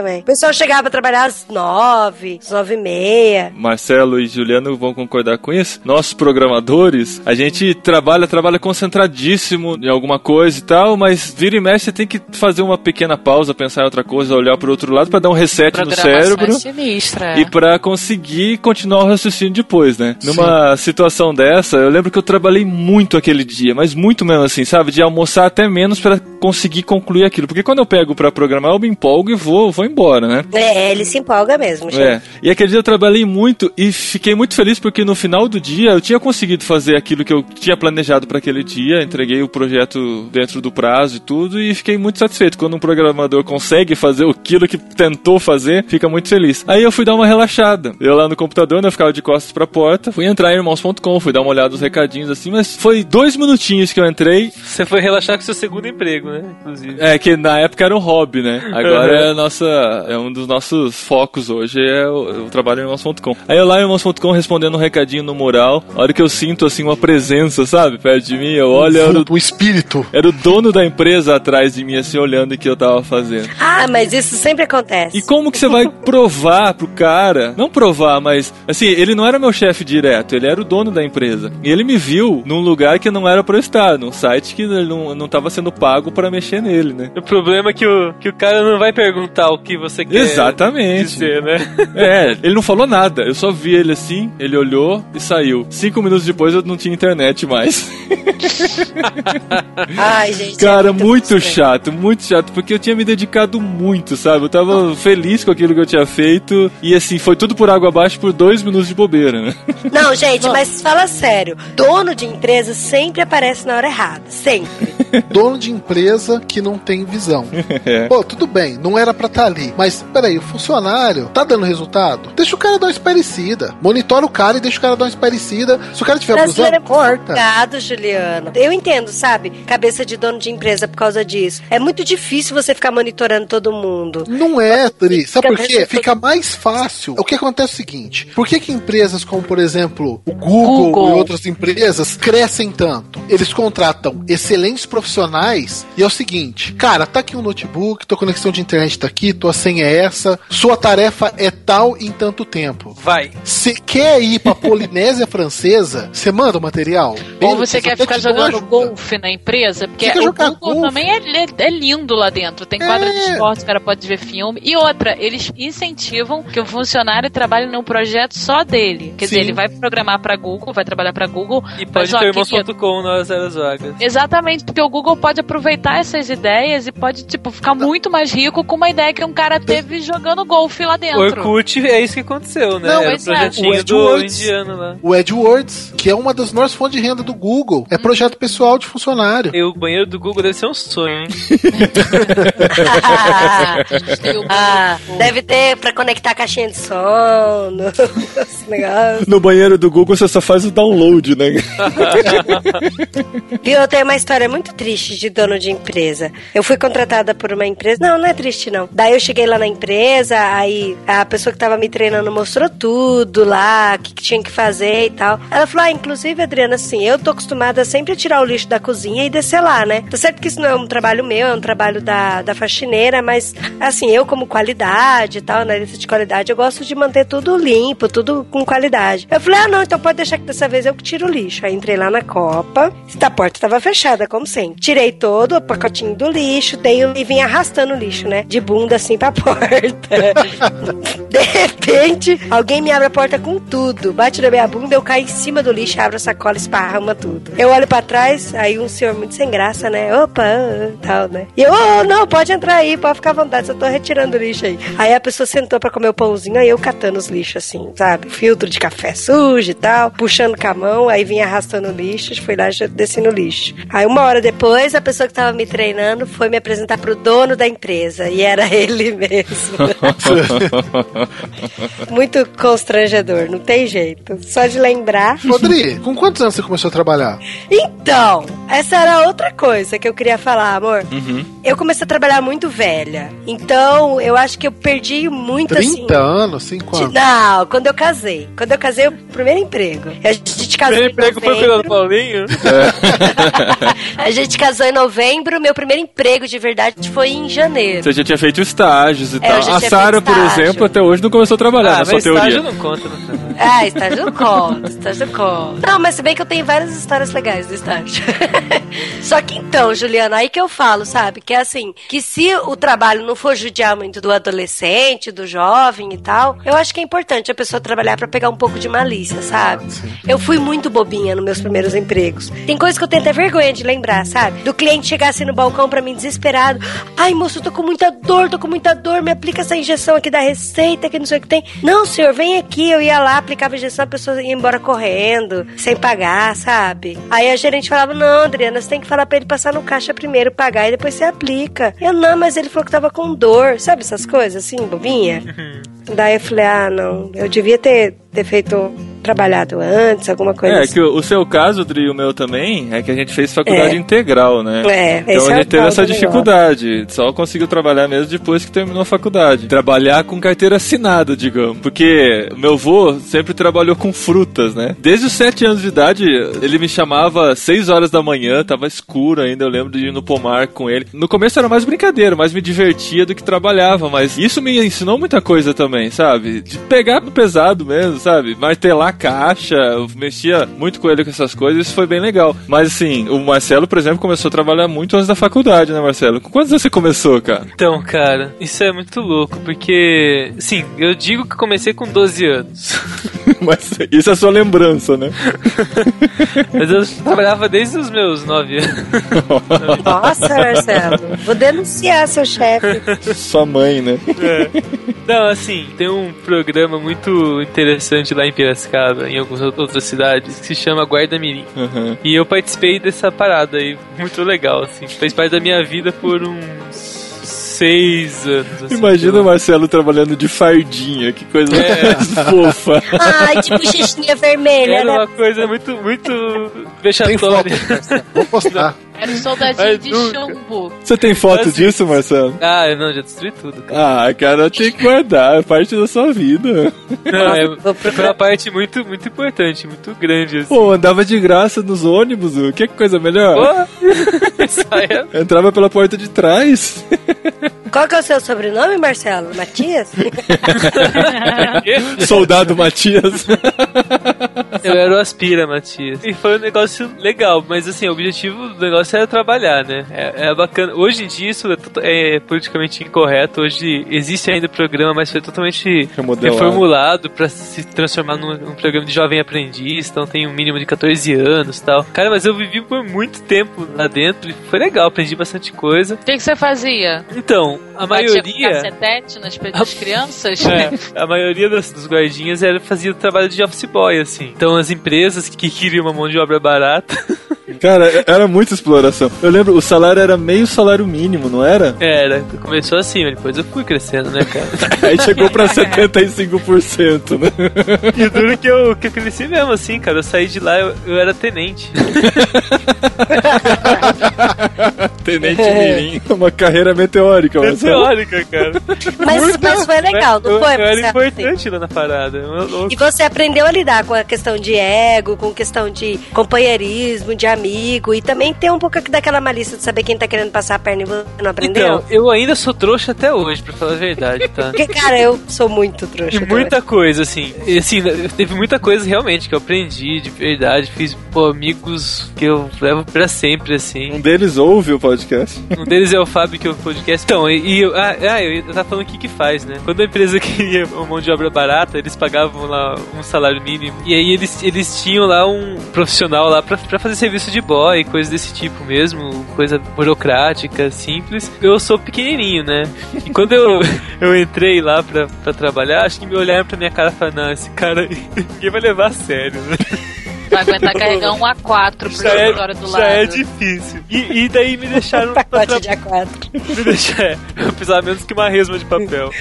também. O pessoal chegava a trabalhar às nove, às nove e meia. Marcelo e Juliano vão concordar com isso. Nós, programadores, a gente trabalha, trabalha concentradíssimo em alguma coisa e tal, mas vira e mexe você tem que fazer uma pequena pausa, pensar em outra coisa, olhar pro outro lado pra dar um reset no cérebro. Sinistra, e pra conseguir continuar o raciocínio depois, né? Sim. Numa situação dessa, eu lembro que eu trabalhei muito aquele dia, mas muito mesmo assim, sabe? De almoçar até menos pra conseguir concluir aquilo. Porque quando eu pego pra programar, eu me empolgo e vou, vou embora, né? É, ele se empolga mesmo, gente. É. E aquele dia eu trabalhei muito e fiquei muito feliz porque no final do dia eu tinha conseguido fazer aquilo que eu tinha planejado pra aquele dia, entreguei o projeto dentro do prazo e tudo e fiquei muito satisfeito. Quando um programador consegue fazer aquilo que tentou fazer, fica muito feliz. Aí eu fui dar uma relaxada. Eu lá no computador, né, eu ficava de costas pra porta, fui entrar em irmãos ponto com, fui dar uma olhada nos recadinhos assim, mas foi dois minutinhos que eu entrei. Você foi relaxar com seu segundo emprego, né? Inclusive. É, que na época era um hobby, né? Agora é a nossa, é um dos nossos focos hoje, é o, o trabalho em irmãos ponto com. Aí eu lá em irmãos ponto com respondendo um recadinho no mural, a hora que eu sinto assim uma presença, sabe, perto de mim, eu olho, o, era o, o espírito. Era o dono da empresa atrás de mim, assim, olhando o que eu tava fazendo. Ah, mas isso sempre acontece. E como que você vai provar pro cara? Não provar, mas, assim, ele não era meu chefe direto, ele era o dono da empresa. E ele me viu num lugar que não era pra eu estar, num site que ele não, não tava sendo pago pra mexer nele, né? O problema é que o, que o cara não vai perguntar o que você quer Exatamente. dizer, né? É, ele não falou nada, eu só vi ele assim, ele olhou e saiu. Cinco minutos depois eu não tinha internet mais. Ai, gente. Cara, é muito, muito chato, muito chato, porque eu tinha me dedicado muito, sabe? Eu tava feliz com aquilo que eu tinha feito e assim, foi tudo por água abaixo por dois minutos de bobeira, né? Não, gente, mas fala sério. Dono de empresa sempre aparece na hora errada. Sempre. Dono de empresa que não tem visão. É. Pô, tudo bem, não era pra estar ali. Mas, peraí, o funcionário tá dando resultado? Deixa o cara dar uma espairecida. Monitora o cara e deixa o cara dar uma espairecida. Se o cara tiver abusando, é corta. Obrigado, Juliano. Eu entendo, sabe? Cabeça de dono de empresa por causa disso. É muito difícil você ficar monitorando todo mundo. Não é, Tri. Sabe por quê? Fica- Fica mais fácil. O que acontece é o seguinte. Por que que empresas como, por exemplo, o Google, Google. e outras empresas crescem tanto? Eles contratam excelentes profissionais e é o seguinte, cara, tá aqui um notebook, tua conexão de internet tá aqui, tua senha é essa, sua tarefa é tal em tanto tempo. Vai. Você quer ir pra Polinésia Francesa, você manda o material. Ou você Beleza, quer até ficar te dou jogando ajuda. golfe na empresa? Porque Você quer o jogar Google golfe? também é, é lindo lá dentro. Tem quadra É. de esporte, o cara pode ver filme. E outra, eles incentivam que o funcionário trabalhe num projeto só dele. Quer Sim. dizer, ele vai programar pra Google, vai trabalhar pra Google. E mas, pode ó, ter querido, irmãos ponto com nas horas vagas. Exatamente, porque o Google pode aproveitar essas ideias e pode, tipo, ficar muito mais rico com uma ideia que um cara teve jogando golfe lá dentro. Orkut, é isso que aconteceu, né? Não, Era o pois é. projetinho O do AdWords. indiano lá. O AdWords, que é uma das maiores fontes de renda do Google, é projeto pessoal de funcionário. E o banheiro do Google deve ser um sonho, hein? Ah, deve ter pra conectar a caixinha de som, no, esse negócio. No banheiro do Google você só faz o download, né? Viu, eu tenho uma história muito triste de dono de empresa. Eu fui contratada por uma empresa. Não, não é triste, não. Daí eu cheguei lá na empresa, aí a pessoa que tava me treinando mostrou tudo lá, o que, que tinha que fazer e tal. Ela falou, ah, inclusive, Adriana, assim, eu tô acostumada sempre a tirar o lixo da cozinha e descer lá, né? Tá certo que isso não é um trabalho meu, é um trabalho da, da faxineira, mas, assim, eu como qualidade e tal, na lista de qualidade, eu gosto de manter tudo limpo, tudo com qualidade. Eu falei, ah, não, então pode deixar que dessa vez eu que tiro o lixo. Aí entrei lá na Copa, a porta tava fechada, como sempre. Tirei todo o pacotinho do lixo, dei e vim arrastando o lixo, né? De bunda assim pra porta. De repente, alguém me abre a porta com tudo. Bate na minha bunda, eu caio em cima do lixo, abro a sacola, esparrama tudo. Eu olho pra trás, aí um senhor muito sem graça, né? Opa, ah, tal, né? E eu, oh, não, pode entrar aí, pode ficar à vontade, só tô retirando o lixo aí. Aí a pessoa sentou pra comer o pãozinho, aí eu catando os lixos assim, sabe? Filtro de café sujo e tal, puxando com a mão, aí vim arrastando o lixo, fui lá e desci no lixo. Aí uma hora depois, a pessoa que tava me treinando foi me apresentar pro dono da empresa, e era ele mesmo. Muito constrangedor, não tem jeito. Só de lembrar. Rodrigo, com quantos anos você começou a trabalhar? Então, essa era outra coisa que eu queria falar, amor. Uhum. Eu comecei a trabalhar muito velha. Então, eu acho que eu perdi muito, assim... trinta anos, assim, quando? Não, quando eu casei. Quando eu casei, o primeiro emprego. A gente casou Primeiro em emprego foi novembro. pelo Paulinho? A gente casou em novembro. Meu primeiro emprego, de verdade, foi em janeiro. Você já tinha feito estágios e É, tal. eu já A tinha Sara, feito por estágio. exemplo, até hoje não começou a trabalhar Ah, na sua mas teoria. estágio não conta, não conta. Ah, estágio não conta, estágio não conta. Não, mas se bem que eu tenho várias histórias legais do estágio. Só que então, Juliana, aí que eu falo, sabe? Que é assim, que se o trabalho não for judiar muito do adolescente, do jovem e tal, eu acho que é importante a pessoa trabalhar pra pegar um pouco de malícia, sabe? Eu fui muito bobinha nos meus primeiros empregos. Tem coisas que eu tenho até vergonha de lembrar, sabe? Do cliente chegar assim no balcão pra mim desesperado. Ai, moço, eu tô com muita dor, tô com muita dor, me aplica essa injeção aqui da receita, que não sei o que tem. Não, senhor, vem aqui. Eu ia lá, aplicava a injeção, a pessoa ia embora correndo, sem pagar, sabe? Aí a gerente falava, não, Adriana, você tem que falar pra ele passar no caixa primeiro, pagar, e depois você aplica. Eu, não, mas ele falou que tava com dor. Sabe essas coisas, assim, bobinha? Daí eu falei, ah, não, eu devia ter, ter feito... trabalhado antes, alguma coisa É, assim. que o, o seu caso, Dri, e o meu também, é que a gente fez faculdade É. integral, né? É, então esse a é gente o teve tal essa do dificuldade. Só conseguiu trabalhar mesmo depois que terminou a faculdade. Trabalhar com carteira assinada, digamos. Porque meu avô sempre trabalhou com frutas, né? Desde os sete anos de idade, ele me chamava às seis horas da manhã, tava escuro ainda, eu lembro de ir no pomar com ele. No começo era mais brincadeira, mais me divertia do que trabalhava, mas isso me ensinou muita coisa também, sabe? De pegar no pesado mesmo, sabe? Martelar a caixa, eu mexia muito com ele com essas coisas, isso foi bem legal. Mas assim, o Marcelo, por exemplo, começou a trabalhar muito antes da faculdade, né, Marcelo? Com quantos anos você começou, cara? Então, cara, isso é muito louco, porque, sim, eu digo que comecei com doze anos. Mas isso é a sua lembrança, né? Mas eu trabalhava desde os meus nove anos. Nossa, Marcelo, vou denunciar seu chefe. Sua mãe, né? É. Não, assim, tem um programa muito interessante lá em Piracicaba, em algumas outras cidades, que se chama Guarda Mirim. Uhum. E eu participei dessa parada aí, muito legal, assim. Fez parte da minha vida por uns seis anos. Assim, Imagina eu... o Marcelo trabalhando de fardinha, que coisa É. mais fofa. Ai, tipo bochechinha vermelha, Era né? uma coisa muito, muito Tem foto, vexatória. Marcelo. Vou postar. Era o soldadinho Mas de nunca. chumbo. Você tem foto Assim, disso, Marcelo? Ah, eu não, já destruí tudo, cara. Ah, cara, tem que guardar, é parte da sua vida. Não, é, Vou procurar. foi uma parte muito, muito importante, muito grande, assim. Pô, andava de graça nos ônibus, o que coisa melhor? Pô, isso aí é... Entrava pela porta de trás. Qual que é o seu sobrenome, Marcelo? Matias? Soldado Matias. Eu era o Aspira, Matias. E foi um negócio legal, mas assim, o objetivo do negócio era trabalhar, né? É, é bacana. Hoje em dia isso é, to- é politicamente incorreto. Hoje existe ainda programa, mas foi totalmente Remodelado. reformulado pra se transformar num, num programa de jovem aprendiz. Então tem um mínimo de catorze anos e tal. Cara, mas eu vivi por muito tempo lá dentro e foi legal, aprendi bastante coisa. O que, que você fazia? Então, a Batia maioria... cacetete nas, pe- nas crianças? É, a maioria das, dos guardinhas era, fazia o trabalho de office boy, assim. Então as empresas que queriam uma mão de obra barata... Cara, era muita exploração. Eu lembro, o salário era meio salário mínimo, não era? Era, começou assim, mas depois eu fui crescendo, né, cara? Aí chegou pra setenta e cinco por cento, né? E o duro que eu, que eu cresci mesmo, assim, cara. Eu saí de lá, eu, eu era tenente. Tenente Mirim. Uma carreira meteórica, É Marcelo. teórica, cara. Mas, mas foi legal, não eu, foi, eu era Marcelo? importante lá na parada. Eu, eu, E você aprendeu a lidar com a questão de ego, com questão de companheirismo, de amigo, e também ter um pouco daquela malícia de saber quem tá querendo passar a perna e você não aprendeu? então, eu ainda sou trouxa até hoje, pra falar a verdade, tá? Porque, cara, eu sou muito trouxa. E também. muita coisa, assim. E, assim, teve muita coisa realmente que eu aprendi de verdade. Fiz, pô, amigos que eu levo pra sempre, assim. Um deles ouve o podcast. Um deles é o Fábio, que é o podcast. Então, e, e eu, ah, ah, eu tava falando o que que faz, né? Quando a empresa queria uma mão de obra barata, eles pagavam lá um salário mínimo. E aí eles, eles tinham lá um profissional lá pra, pra fazer serviço de boy, coisa desse tipo mesmo, coisa burocrática, simples. Eu sou pequenininho, né? E quando eu, eu entrei lá pra, pra trabalhar, acho que me olharam pra minha cara e falaram, não, esse cara aí, ninguém vai levar a sério, né? Vai aguentar carregar um A quatro pro já escritório é, do já lado. é difícil. E, e daí me deixaram... Pacote de A quatro. Me deixaram... Eu precisava menos que uma resma de papel.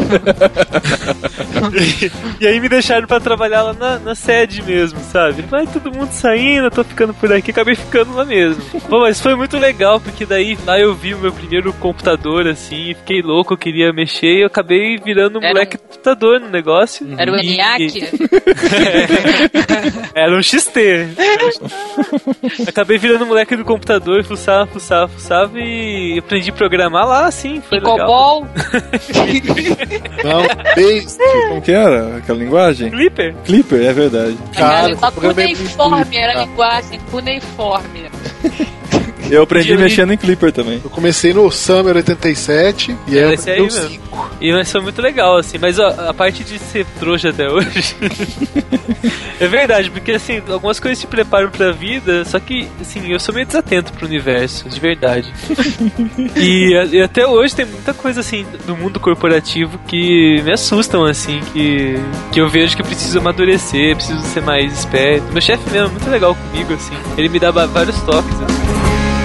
e, e aí me deixaram pra trabalhar lá na, na sede mesmo, sabe? Vai todo mundo saindo, eu tô ficando por aqui, acabei ficando lá mesmo. Bom, mas foi muito legal, porque daí lá eu vi o meu primeiro computador, assim, fiquei louco, eu queria mexer, e eu acabei virando um Era moleque um... do computador no negócio. Era o e... ENIAC? Era um X T. Acabei virando um moleque do computador, fuçava, fuçava, fuçava e aprendi a programar lá, assim, foi em legal. COBOL? Não, base. Como que era aquela linguagem? Clipper? Clipper, é verdade. Cara, Cara, programei cuneiforme, muito. era a linguagem cuneiforme. Eu aprendi E- mexendo em Clipper também. Eu comecei no Summer oitenta e sete e Era era esse aí deu mesmo. cinco. E mas foi muito legal, assim, mas ó, a parte de ser trouxa até hoje é verdade, porque assim, algumas coisas te preparam pra vida, só que, assim, eu sou meio desatento pro universo, de verdade. E, a- e até hoje tem muita coisa, assim, do mundo corporativo que me assustam, assim, que, que eu vejo que eu preciso amadurecer, preciso ser mais esperto. Meu chefe mesmo é muito legal comigo, assim, ele me dá ba- vários toques, assim.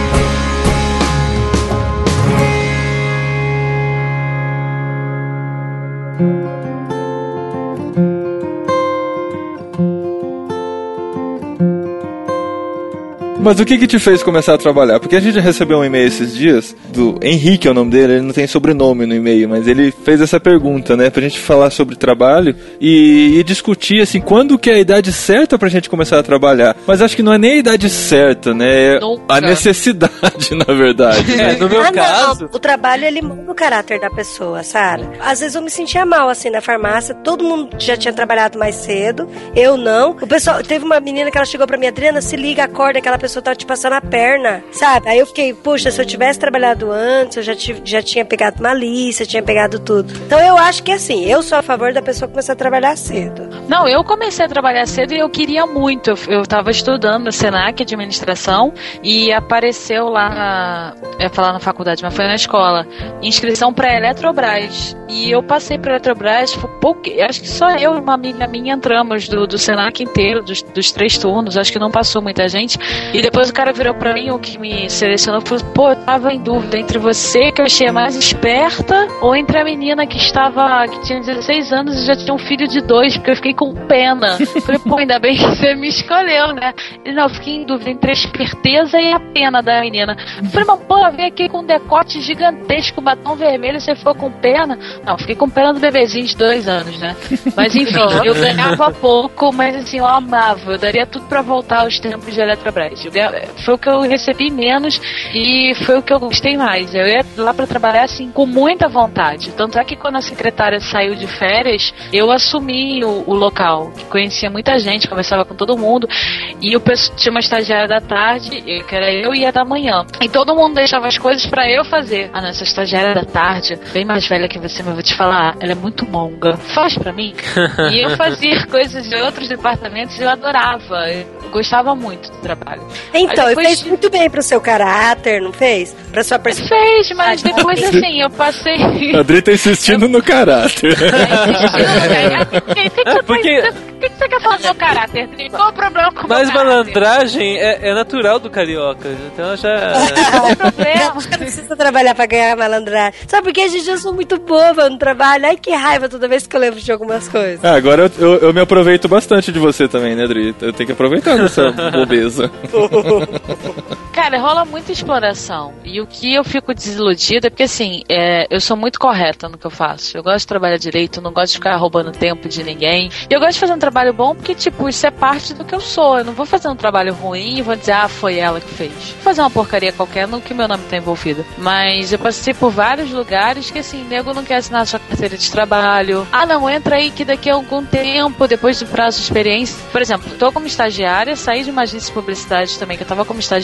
Mas o que que te fez começar a trabalhar? Porque a gente recebeu um e-mail esses dias, do Henrique é o nome dele, ele não tem sobrenome no e-mail, mas ele fez essa pergunta, né, pra gente falar sobre trabalho e, e discutir, assim, quando que é a idade certa pra gente começar a trabalhar. Mas acho que não é nem a idade certa, né, é Nunca. a necessidade, na verdade. É, no meu Ah, caso... não. O trabalho, ele muda o caráter da pessoa, Sara. Às vezes eu me sentia mal, assim, na farmácia. Todo mundo já tinha trabalhado mais cedo. Eu não. O pessoal... Teve uma menina que ela chegou pra mim, Adriana, se liga, acorda, aquela pessoa tava te passando a perna, sabe? Aí eu fiquei, puxa, se eu tivesse trabalhado antes, eu já, tive, já tinha pegado uma lista, tinha pegado tudo. Então eu acho que, assim, eu sou a favor da pessoa começar a trabalhar cedo. Não, eu comecei a trabalhar cedo e eu queria muito. Eu, eu tava estudando no Senac, administração, e apareceu lá, na, eu ia falar na faculdade, mas foi na escola, inscrição pra Eletrobras. E eu passei pra Eletrobras, foi pouco, acho que só eu e uma amiga minha entramos do, do Senac inteiro, dos, dos três turnos, acho que não passou muita gente. E depois o cara virou pra mim, o que me selecionou, falou, pô, eu tava em dúvida entre você, que eu achei a mais esperta, ou entre a menina que estava, que tinha dezesseis anos e já tinha um filho de dois, porque eu fiquei com pena. Falei, pô, ainda bem que você me escolheu, né? Ele, não, eu fiquei em dúvida entre a esperteza e a pena da menina. Falei, mas pô, vem aqui com um decote gigantesco, batom vermelho, você ficou com pena? Não, fiquei com pena do bebezinho de dois anos, né? Mas enfim, eu ganhava pouco, mas assim, eu amava, eu daria tudo pra voltar aos tempos de Eletrobras. Eu ganhava, foi o que eu recebi menos e foi o que eu gostei mais. Eu ia lá pra trabalhar assim, com muita vontade. Tanto é que quando a secretária saiu de férias, eu assumi o, o local. Conhecia muita gente, conversava com todo mundo. E o pessoal tinha uma estagiária da tarde, que era eu, e a da manhã. E todo mundo deixava as coisas pra eu fazer. Ah, nessa estagiária da tarde, bem mais velha que você, mas eu vou te falar, ela é muito monga. Faz pra mim. E eu fazia coisas de outros departamentos e eu adorava. Eu gostava muito do trabalho. Então, Aí depois... e fez muito bem pro seu caráter, não fez? Pra sua personalidade. Fez, mas depois assim, eu passei... A Adri tá insistindo no caráter. Porque- O que você quer falar do meu caráter? Qual o problema com o meu Mas caráter? malandragem é, é natural do carioca, então já... Qual o problema? Não precisa trabalhar pra ganhar malandragem. Sabe por quê, gente? Eu sou muito boba no trabalho. Ai, que raiva toda vez que eu lembro de algumas coisas. Ah, agora eu, eu, eu me aproveito bastante de você também, né, Adri? Eu tenho que aproveitar dessa bobeza. Cara, rola muita exploração. E o que eu fico desiludida é porque, assim, é, eu sou muito correta no que eu faço. Eu gosto de trabalhar direito, não gosto de ficar roubando tempo de ninguém. E eu gosto de fazer um trabalho bom porque, tipo, isso é parte do que eu sou. Eu não vou fazer um trabalho ruim e vou dizer, ah, foi ela que fez. Vou fazer uma porcaria qualquer, no que meu nome tá envolvido. Mas eu passei por vários lugares que, assim, nego não quer assinar a sua carteira de trabalho. Ah, não, entra aí que daqui a algum tempo, depois do prazo de experiência. Por exemplo, tô como estagiária, saí de uma agência de publicidade também, que eu tava como estagiária,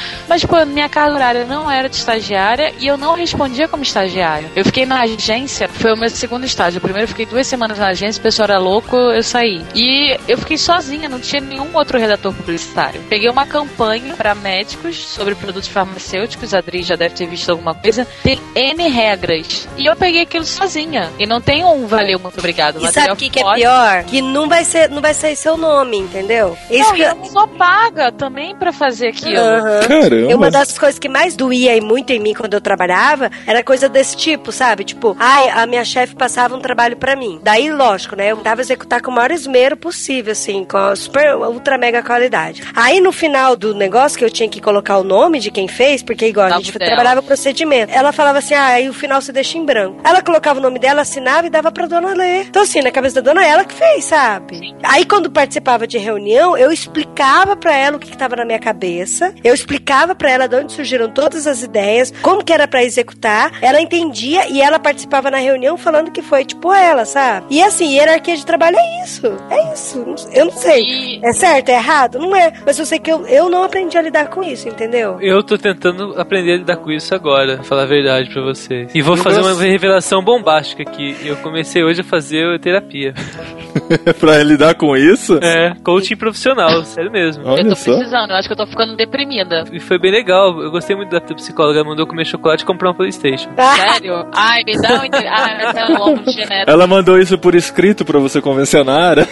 Mas, pô, minha carga horária não era de estagiária e eu não respondia como estagiária. Eu fiquei na agência, foi o meu segundo estágio. O primeiro eu fiquei duas semanas na agência, o pessoal era louco, eu saí. E eu fiquei sozinha, não tinha nenhum outro redator publicitário. Peguei uma campanha para médicos sobre produtos farmacêuticos, a Adri já deve ter visto alguma coisa. Tem N regras. E eu peguei aquilo sozinha. E não tem um valeu, muito obrigado. E sabe o que, que é pior? Que não vai ser, não vai sair seu nome, entendeu? Isso não, que... eu não sou paga também pra fazer aquilo. Uhum. Caramba. E uma das coisas que mais doía e muito em mim quando eu trabalhava era coisa desse tipo, sabe? Tipo, ai, a minha chefe passava um trabalho pra mim. Daí, lógico, né? Eu tentava executar com o maior esmero possível, assim, com a super, ultra mega qualidade. Aí, no final do negócio, que eu tinha que colocar o nome de quem fez, porque igual a gente dela. trabalhava procedimento, ela falava assim, ah, aí o final você deixa em branco. Ela colocava o nome dela, assinava e dava pra dona ler. Então, assim, na cabeça da dona, ela que fez, sabe? Sim. Aí, quando participava de reunião, eu explicava pra ela o que, que tava na minha cabeça, eu explicava pra ela de onde surgiram todas as ideias, como que era pra executar, ela entendia e ela participava na reunião falando que foi tipo ela, sabe? E assim, hierarquia de trabalho é isso, é isso. Eu não sei, e... é certo, é errado? Não é, mas eu sei que eu, eu não aprendi a lidar com isso, entendeu? Eu tô tentando aprender a lidar com isso agora, pra falar a verdade pra vocês. E vou eu fazer gosto... uma revelação bombástica aqui. Eu comecei hoje a fazer terapia. Pra lidar com isso? É, coaching profissional, sério mesmo. Olha eu tô só. precisando, eu acho que eu tô ficando deprimida. E foi bem legal, eu gostei muito da psicóloga, ela mandou comer chocolate e comprar um PlayStation. Sério? Ai, me dá um inter... Ai, até um longo genético. Ela mandou isso por escrito pra você convencer a Nara.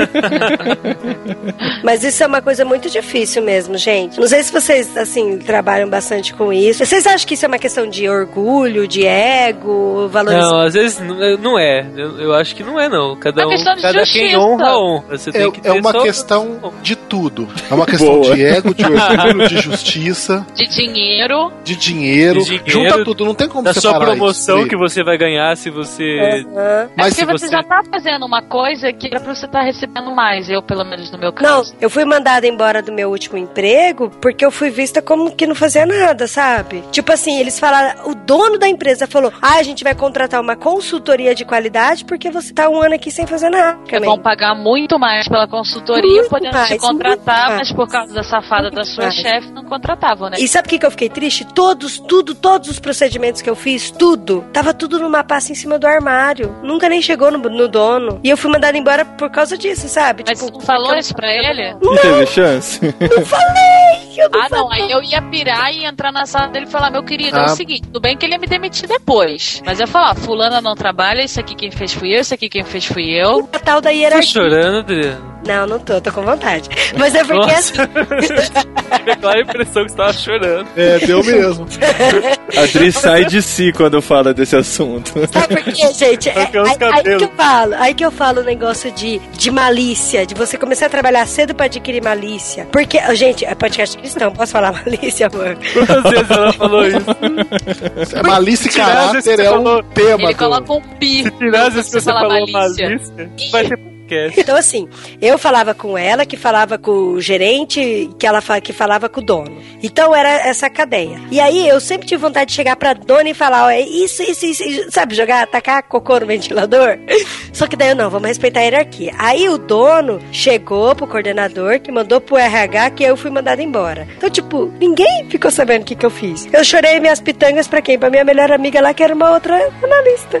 Mas isso é uma coisa muito difícil mesmo, gente. Não sei se vocês, assim, trabalham bastante com isso. Vocês acham que isso é uma questão de orgulho, de ego, valorização? Não, às vezes não é. Eu, eu acho que não é, não. Cada um, cada quem honra, honra. Você tem é, que ter é uma só... questão de tudo. É uma questão Boa. de ego, de orgulho, de justiça. De dinheiro. De dinheiro. De dinheiro. Junta tudo, não tem como da separar sua promoção isso, que você vai ganhar se você... Uhum. Mas é porque se você, você já tá fazendo uma coisa que era pra você estar tá recebendo mais. Eu, pelo menos, no meu caso. Não, eu fui mandada embora do meu último emprego porque eu fui vista como que não fazia nada, sabe? Tipo assim, eles falaram, o dono da empresa falou, ah, a gente vai contratar uma consultoria de qualidade porque você tá um ano aqui sem fazer nada. É bom pagar muito mais pela consultoria, muito podendo mais, te contratar, mas por causa da safada muito da sua mais. chefe, não contratavam, né? E sabe o que, que eu fiquei triste? Todos, tudo, todos os procedimentos que eu fiz, tudo, tava tudo numa pasta em cima do armário. Nunca nem chegou no, no dono. E eu fui mandada embora por causa disso, sabe? Mas tipo, você não falou isso pra ele? Não, não teve chance? Não falei! Eu não ah, não, falei. aí eu ia pirar e entrar na sala dele e falar, meu querido, ah. é o seguinte, tudo bem que ele ia me demitir depois. Mas eu ia falar, fulana não trabalha, isso aqui quem fez fui eu, isso aqui quem fez fui eu. A tal da Tá hierarquia. chorando, Adriano? Não, não tô, tô com vontade. Mas é porque Nossa. assim. Tive aquela impressão que você tava chorando. É, deu mesmo. A Adri sai de si quando fala desse assunto. Sabe por quê, gente? É, Arrancar os aí, aí cabelos. que eu falo, aí que eu falo o negócio de, de malícia, de você começar a trabalhar cedo pra adquirir malícia. Porque, gente, é podcast cristão, posso falar malícia, amor? Quantas vezes ela falou isso? É malícia e Tirar as vezes que caráter você é falou- o tema Ele do... coloca um pi. Se tirar as vezes que você você falar falou malícia. malícia, vai ter podcast. Então, assim, eu falava com ela, que falava com o gerente, que ela fa- que falava com o dono. Então, era essa cadeia. E aí, eu sempre tive vontade de chegar pra dona e falar, ó, é isso, isso, isso, isso, sabe, jogar, tacar cocô no ventilador? Só que daí eu não, vamos respeitar a hierarquia. Aí, o dono chegou pro coordenador, que mandou pro R H, que eu fui mandada embora. Então, tipo, ninguém ficou sabendo o que que eu fiz. Eu chorei minhas pitangas pra quem? Pra minha melhor amiga lá, que era uma outra analista.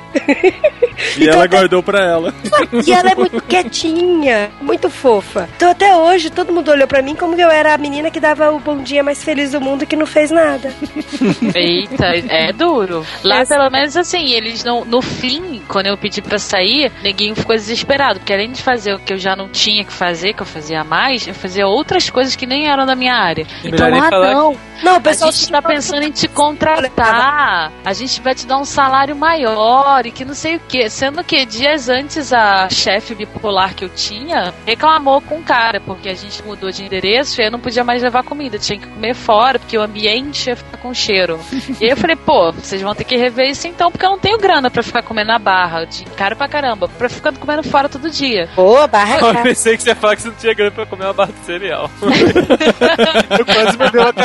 E Então, ela até- guardou pra ela. E ela é muito quietinha, muito fofa. Então até hoje todo mundo olhou pra mim como que eu era a menina que dava o bom dia mais feliz do mundo e que não fez nada. Eita, é duro. Lá, pelo menos assim, eles não, no fim, quando eu pedi pra sair, ninguém ficou desesperado, porque além de fazer o que eu já não tinha que fazer, que eu fazia mais, eu fazia outras coisas que nem eram da minha área. É Então, melhor nem ah, falar não, Não, o a pessoal gente tá pensando em te contratar, a gente vai te dar um salário maior e que não sei o que. Sendo que dias antes a chefe bipolar que eu tinha reclamou com o cara, porque a gente mudou de endereço e eu não podia mais levar comida, tinha que comer fora, porque o ambiente ia ficar com cheiro. E aí eu falei, pô, vocês vão ter que rever isso então, porque eu não tenho grana pra ficar comendo na barra, de caro pra caramba, pra ficar comendo fora todo dia. Boa, barra é Eu cara. pensei que você ia falar que você não tinha grana pra comer uma barra de cereal. Eu quase mandei uma caixinha pra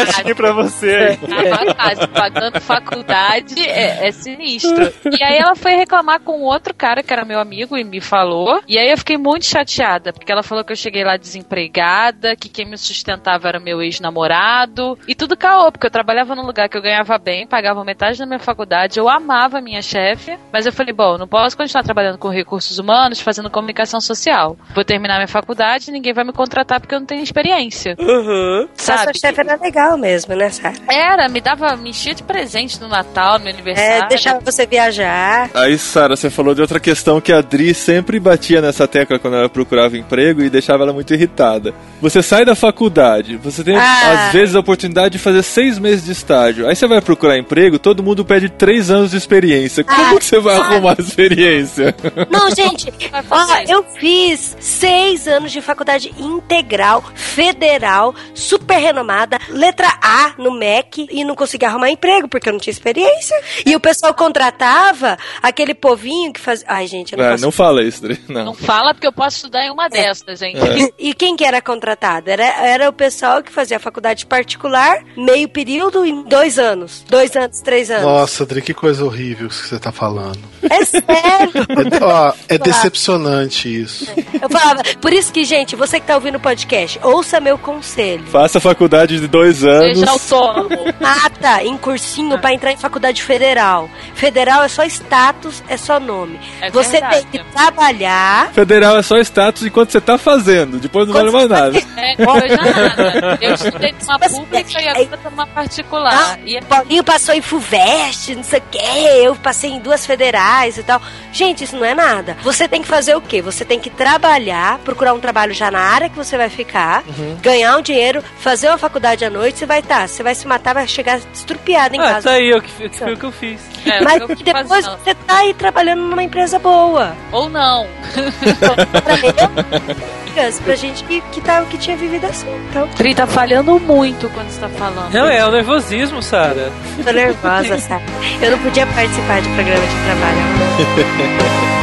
pra você. É. Pagando faculdade é, é sinistro. E aí ela foi reclamar com outro cara que era meu amigo e me falou. E aí eu fiquei muito chateada, porque ela falou que eu cheguei lá desempregada, que quem me sustentava era meu ex-namorado. E tudo caô, porque eu trabalhava num lugar que eu ganhava bem, pagava metade da minha faculdade, eu amava a minha chefe, mas eu falei, bom, não posso continuar trabalhando com recursos humanos, fazendo comunicação social. Vou terminar minha faculdade, ninguém vai me contratar porque eu não tenho experiência. Uhum. Sabe? Sua chefe era legal mesmo, né, Sarah? Era, me dava, me enchia de presente no Natal, no meu aniversário. É, deixava você viajar. Aí, Sarah, você falou de outra questão que a Dri sempre batia nessa tecla quando ela procurava emprego e deixava ela muito irritada. Você sai da faculdade, você tem, ah. às vezes, a oportunidade de fazer seis meses de estágio. Aí você vai procurar emprego, todo mundo pede três anos de experiência. Como ah, que você vai sabe? arrumar experiência? Não, gente, ó, eu fiz seis anos de faculdade integral, federal, super renomada, letra A no M E C, e não conseguia arrumar emprego, porque eu não tinha experiência. E o pessoal contratava aquele povinho que fazia... Ai, gente, eu não é, posso... Não fala isso, Dri. Não. Não fala, porque eu posso estudar em uma é. dessas, gente. É. E, e quem que era contratado? Era, era o pessoal que fazia faculdade particular, meio período, em dois anos. Dois anos, três anos. Nossa, Dri, que coisa horrível que você tá falando. É sério. É, ó, é decepcionante isso. Eu falava, por isso que, gente, você que tá ouvindo o podcast, ouça meu conselho. Faça faculdade de dois anos. Seja autônomo. Mata em cursinho pra entrar em faculdade federal. Federal é só status, é só nome. É você verdade. Tem que trabalhar. Federal é só status enquanto você tá fazendo. Depois não vale mais nada. É, depois já nada. Eu estudei numa pública e agora tô numa particular. Ah, e... Paulinho passou em FUVEST, não sei o quê. Eu passei em duas federais e tal. Gente, isso não é nada. Você tem que fazer o quê? Você tem que trabalhar, procurar um trabalho já na área que você vai ficar, uhum. ganhar um dinheiro, fazer uma faculdade à noite, você vai estar. Tá, você vai se matar, vai chegar estrupiado em ah, casa. Tá aí, o que, que foi o que eu fiz. É, Mas eu depois faz, você tá aí trabalhando numa empresa boa. Ou não. Pra mim, pra gente que, que, tá, que tinha vivido assim. Então. Tri tá falhando muito quando você tá falando. Não, é o nervosismo, Sarah. Tô nervosa, Sarah. Eu não podia participar de programa de trabalho.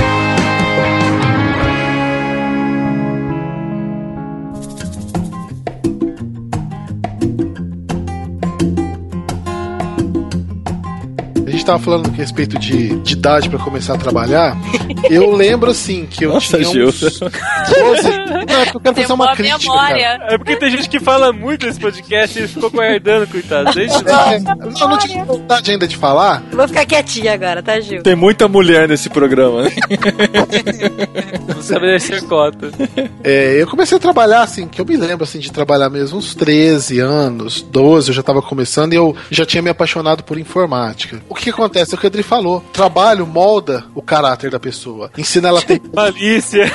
A gente tava falando a respeito de, de idade pra começar a trabalhar. Eu lembro, assim, que eu Nossa, tinha Gil. uns doze... Não, eu quero fazer uma crítica, memória. cara. É porque tem gente que fala muito nesse podcast e ele ficou guardando, coitado. Desde é, não, não tive vontade ainda de falar. Eu vou ficar quietinha agora, tá, Gil? Tem muita mulher nesse programa, né? Não estabelecer cota. É, eu comecei a trabalhar, assim, que eu me lembro, assim, de trabalhar mesmo uns treze anos, doze, eu já tava começando e eu já tinha me apaixonado por informática. O que acontece? É o que o Adri falou. Trabalho molda o caráter da pessoa. Ensina ela a ter... Malícia.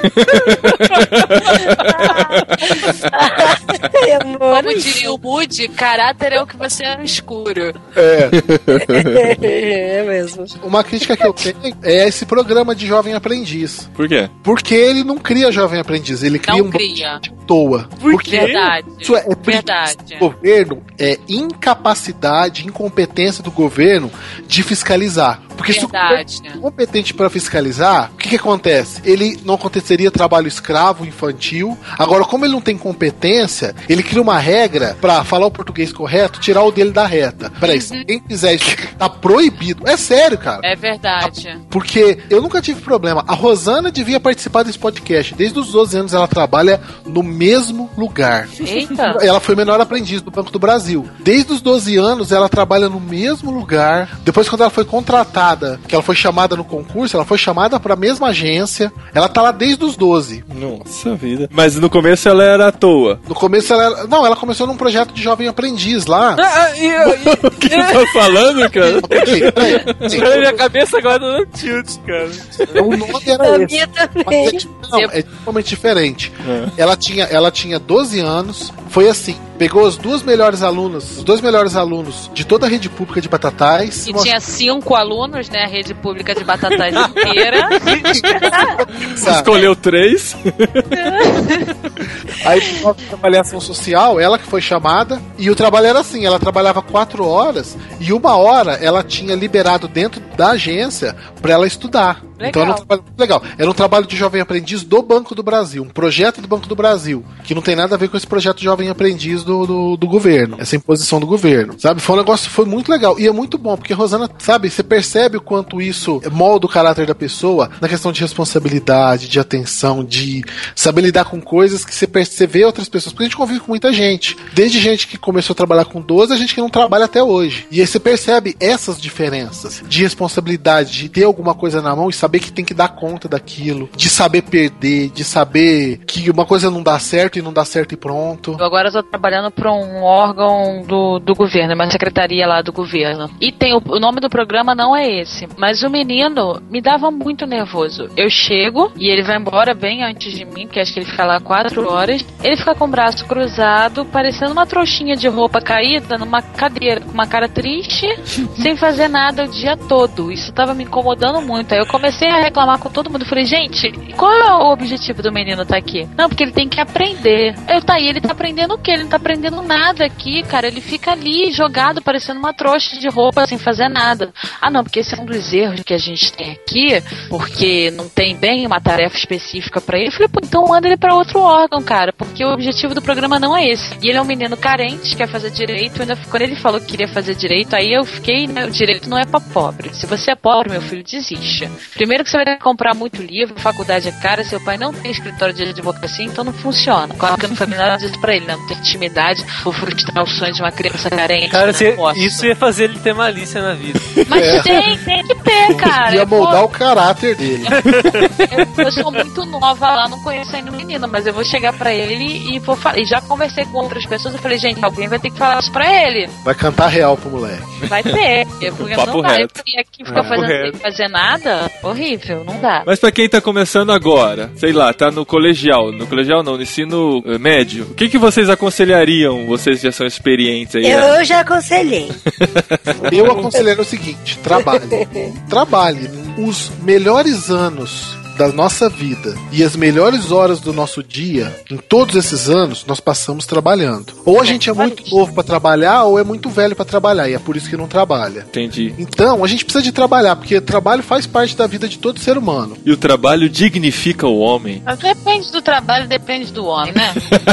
Como diria o Moody, caráter é o que você é no escuro. É. É mesmo. Uma crítica que eu tenho é esse programa de jovem aprendiz. Por quê? Porque ele não cria jovem aprendiz, ele cria não um cria. de toa. Por Porque Verdade. Isso é, é Verdade. O governo é incapacidade, incompetência do governo de fiscalizar. Porque Verdade. se o governo é competente para fiscalizar, o que, que acontece? Ele não aconteceria trabalho escravo infantil. Agora, como ele não tem competência, ele cria uma regra para falar o português correto, tirar o dele da reta. Peraí, se quem fizer isso, tá proibido. É sério, cara. É verdade. Porque eu nunca tive problema. A Rosana devia participar desse podcast. Desde os doze anos ela trabalha no mesmo lugar. Eita. Ela foi menor aprendiz do Banco do Brasil. Desde os doze anos ela trabalha no mesmo lugar. Depois, quando ela foi contratada, que ela foi chamada no concurso, ela foi chamada para a mesma agência. Ela tá lá desde os doze. Nossa vida. Mas no começo ela era à toa. No começo ela era... Não, ela começou num projeto de jovem aprendiz lá. Ah, e, e, o que você tá falando, cara? Okay, peraí, sim. Minha cabeça agora dando tilt, cara. O nome era A esse. minha também. Mas é, não, é totalmente diferente. É. Ela tinha, ela tinha doze anos. Foi assim. Pegou os duas melhores alunos, os dois melhores alunos de toda a rede pública de Batatais. E tinha cinco alunos, né? A rede pública de Batatais inteira. Escolheu três. Aí, para avaliação social, ela que foi chamada. E o trabalho era assim: ela trabalhava quatro horas e uma hora ela tinha liberado dentro da agência para ela estudar. Legal. Então era um trabalho muito legal. Era um trabalho de Jovem Aprendiz do Banco do Brasil, um projeto do Banco do Brasil, que não tem nada a ver com esse projeto de Jovem Aprendiz do, do, do governo, essa imposição do governo, sabe? Foi um negócio, foi muito legal, e é muito bom, porque Rosana, sabe, você percebe o quanto isso molda o caráter da pessoa na questão de responsabilidade, de atenção, de saber lidar com coisas que você percebe outras pessoas, porque a gente convive com muita gente, desde gente que começou a trabalhar com doze, a gente que não trabalha até hoje, e aí você percebe essas diferenças de responsabilidade, de ter alguma coisa na mão e saber que tem que dar conta daquilo, de saber perder, de saber que uma coisa não dá certo e não dá certo e pronto. Eu agora estou trabalhando para um órgão do, do governo, uma secretaria lá do governo. E tem o, o nome do programa não é esse, mas o menino me dava muito nervoso. Eu chego e ele vai embora bem antes de mim, porque acho que ele fica lá quatro horas. Ele fica com o braço cruzado, parecendo uma trouxinha de roupa caída numa cadeira, com uma cara triste, sem fazer nada o dia todo. Isso estava me incomodando muito. Aí eu comecei a reclamar com todo mundo. Falei, gente, qual é o objetivo do menino estar aqui? Não, porque ele tem que aprender. Eu, tá aí, ele tá aprendendo o quê? Ele não tá aprendendo nada aqui, cara. Ele fica ali, jogado, parecendo uma trouxa de roupa, sem fazer nada. Ah, não, porque esse é um dos erros que a gente tem aqui, porque não tem bem uma tarefa específica pra ele. Eu falei, pô, então manda ele pra outro órgão, cara, porque o objetivo do programa não é esse. E ele é um menino carente, quer fazer direito. Ainda, quando ele falou que queria fazer direito, aí eu fiquei, né, o direito não é pra pobre. Se você é pobre, meu filho, desista. Primeiro que você vai ter que comprar muito livro, faculdade é cara, seu pai não tem escritório de advocacia, então não funciona. Claro que eu não falei nada disso pra ele, né? Não tem intimidade ou frustrar o sonho de uma criança carente. Cara, né? você, isso ia fazer ele ter malícia na vida. Mas É. tem, tem que ter, cara. Ia moldar Pô, o caráter dele. eu, eu sou muito nova lá, não conheço ainda o menino, mas eu vou chegar pra ele e vou falar. E já conversei com outras pessoas, eu falei, gente, alguém vai ter que falar isso pra ele. Vai cantar real pro moleque. Vai ter. Porque Papo não vai. reto. E aqui fica Papo fazendo reto. sem fazer nada, horrível, não dá. Mas pra quem tá começando agora, sei lá, tá no colegial, no colegial não, no ensino eh, médio, o que que vocês aconselhariam, vocês já são experientes aí? né? Eu já aconselhei. Eu aconselho o seguinte: trabalhe. Trabalhe. Os melhores anos da nossa vida e as melhores horas do nosso dia, em todos esses anos, nós passamos trabalhando. Ou a gente é muito novo pra trabalhar, ou é muito velho pra trabalhar, e é por isso que não trabalha. Entendi. Então, a gente precisa de trabalhar, porque trabalho faz parte da vida de todo ser humano. E o trabalho dignifica o homem. Mas depende do trabalho, depende do homem, né?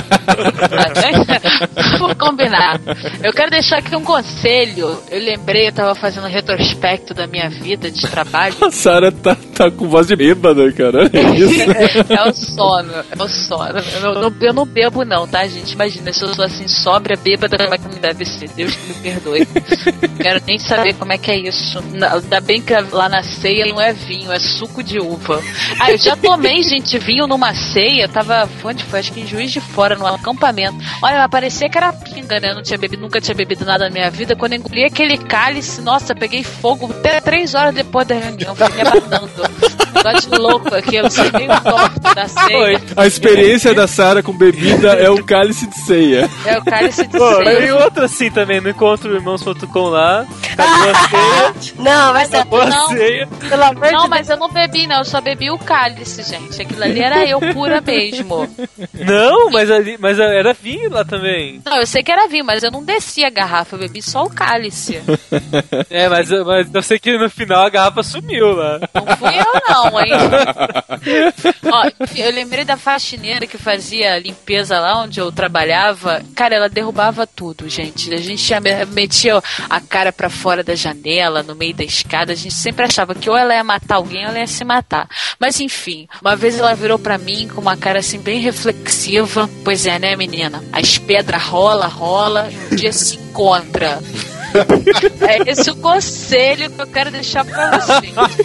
Vou combinar. Eu quero deixar aqui um conselho. Eu lembrei, eu tava fazendo um retrospecto da minha vida de trabalho. A Sarah tá, tá com voz de bêbada, cara. É o sono, é o sono. Eu não, não- eu não bebo não, tá, gente? Imagina, se eu sou assim, sóbria, bêbada, como é que não deve ser? Deus que me perdoe. Quero nem saber como é que é isso. Na- Ainda bem que lá na ceia não é vinho, é suco de uva. Ah, eu já tomei, gente, vinho numa ceia. Tava, onde foi? Acho que em Juiz de Fora, num acampamento. Olha, parecia que era pinga, né? Eu não tinha bebido, nunca tinha bebido nada na minha vida. Quando eu engoli aquele cálice, nossa, peguei fogo até três horas depois da reunião. Fiquei me abatando. Negócio de louco aquilo, você meio torto da ceia. A experiência da Sarah com bebida é um cálice de ceia. É o cálice de Pô, ceia. e outro assim também, no encontro irmãos ponto com lá, acabou a ceia, Não, vai ser. acabou a Não. ceia. Pelo amor Não, de mas eu não bebi, não. Eu só bebi o cálice, gente. Aquilo ali era eu pura mesmo. Não, mas, ali, mas era vinho lá também. Não, eu sei que era vinho, mas eu não desci a garrafa. Eu bebi só o cálice. É, mas, mas eu sei que no final a garrafa sumiu lá. Não fui eu, não, hein? Ó, eu lembrei da faxineira que fazia limpeza lá onde eu trabalhava. Cara, ela derrubava tudo, gente. A gente já me- metia a cara pra fora da janela, no meio da escada. A gente sempre achava que ou ela ia matar alguém ou ela ia se matar. Mas enfim, uma vez ela virou pra mim com uma cara assim bem reflexiva. Pois é, né, menina? As pedras rola, rola e um dia se encontra. É esse o conselho que eu quero deixar pra vocês, tá?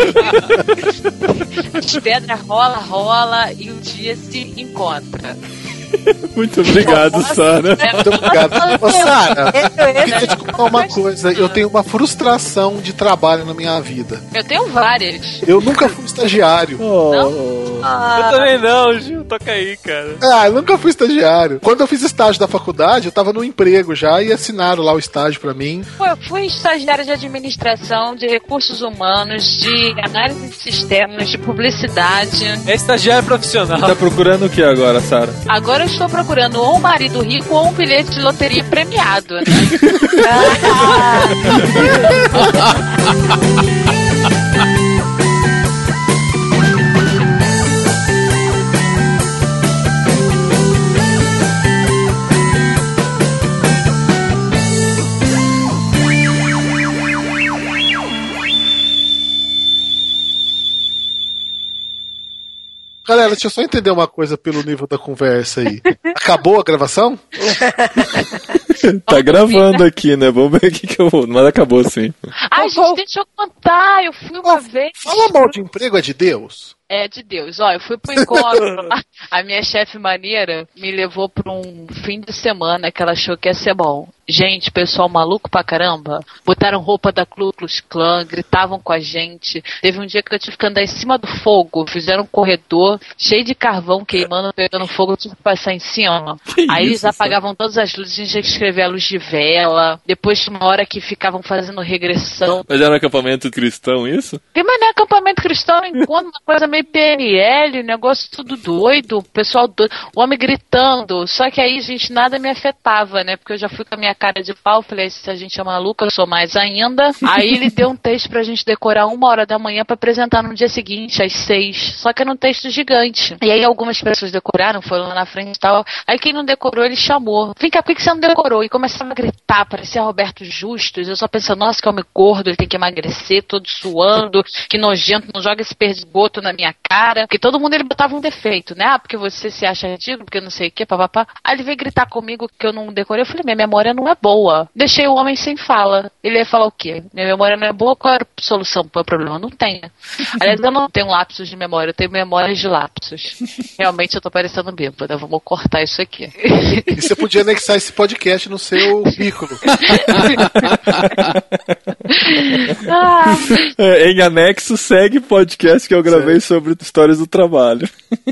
As pedras rola, rola e um dia se encontra. Muito obrigado, Sarah. Muito obrigado. Ô, Sarah, Deus. eu queria te contar uma coisa. Eu tenho uma frustração de trabalho na minha vida. Eu tenho várias. Eu nunca fui estagiário. Eu também não, Gil, toca aí, cara. Ah, eu nunca fui estagiário. Quando eu fiz estágio da faculdade, eu tava no emprego já e assinaram lá o estágio pra mim. Pô, eu fui estagiária de administração, de recursos humanos, de análise de sistemas, de publicidade. É estagiário profissional. Tá procurando o que agora, Sarah? Agora eu estou procurando ou um marido rico ou um bilhete de loteria premiado, né? Galera, deixa eu só entender uma coisa pelo nível da conversa aí. Acabou a gravação? Tá gravando aqui, né? Vamos ver aqui que eu vou. Mas acabou sim. Ai, gente, deixa eu contar. Eu fui uma vez. Fala mal de emprego é de Deus? É de Deus. Ó, eu fui pro encontro. A minha chefe maneira me levou pra um fim de semana que ela achou que ia ser bom. Gente, pessoal maluco pra caramba. Botaram roupa da Ku Klux Klan, gritavam com a gente. Teve um dia que eu tive que andar em cima do fogo. Fizeram um corredor cheio de carvão queimando, pegando fogo, eu tive que passar em cima. Que Aí isso, eles apagavam todas as luzes, a gente tinha que escrever a luz de vela. Depois tinha uma hora que ficavam fazendo regressão. Mas era um acampamento cristão, isso? Tem mais nem acampamento cristão, enquanto uma coisa meio P N L, negócio tudo doido, o pessoal doido, o homem gritando. Só que aí, gente, nada me afetava, né? Porque eu já fui com a minha cara de pau, falei, se a gente é maluca, eu sou mais ainda. Aí ele deu um texto pra gente decorar uma hora da manhã pra apresentar no dia seguinte, às seis. Só que era um texto gigante. E aí algumas pessoas decoraram, foram lá na frente e tal. Aí quem não decorou, ele chamou. Vem cá, por que você não decorou? E começava a gritar, parecia Roberto Justus. Eu só pensando, nossa, que homem gordo, ele tem que emagrecer, todo suando, que nojento, não joga esse perdigoto na minha cara. Porque todo mundo ele botava um defeito, né? Ah, porque você se acha ridículo, porque não sei o que, papapá. Aí ele veio gritar comigo que eu não decorei. Eu falei, minha memória não é boa. Deixei o homem sem fala. Ele ia falar o quê? Minha memória não é boa, qual era a solução para o problema? Não tenho. Aliás, eu não tenho lapsos de memória, eu tenho memórias de lapsos. Realmente eu tô parecendo bêbada, vamos cortar isso aqui. E você podia anexar esse podcast no seu currículo. Ah. É, em anexo, segue podcast que eu gravei sobre histórias do trabalho.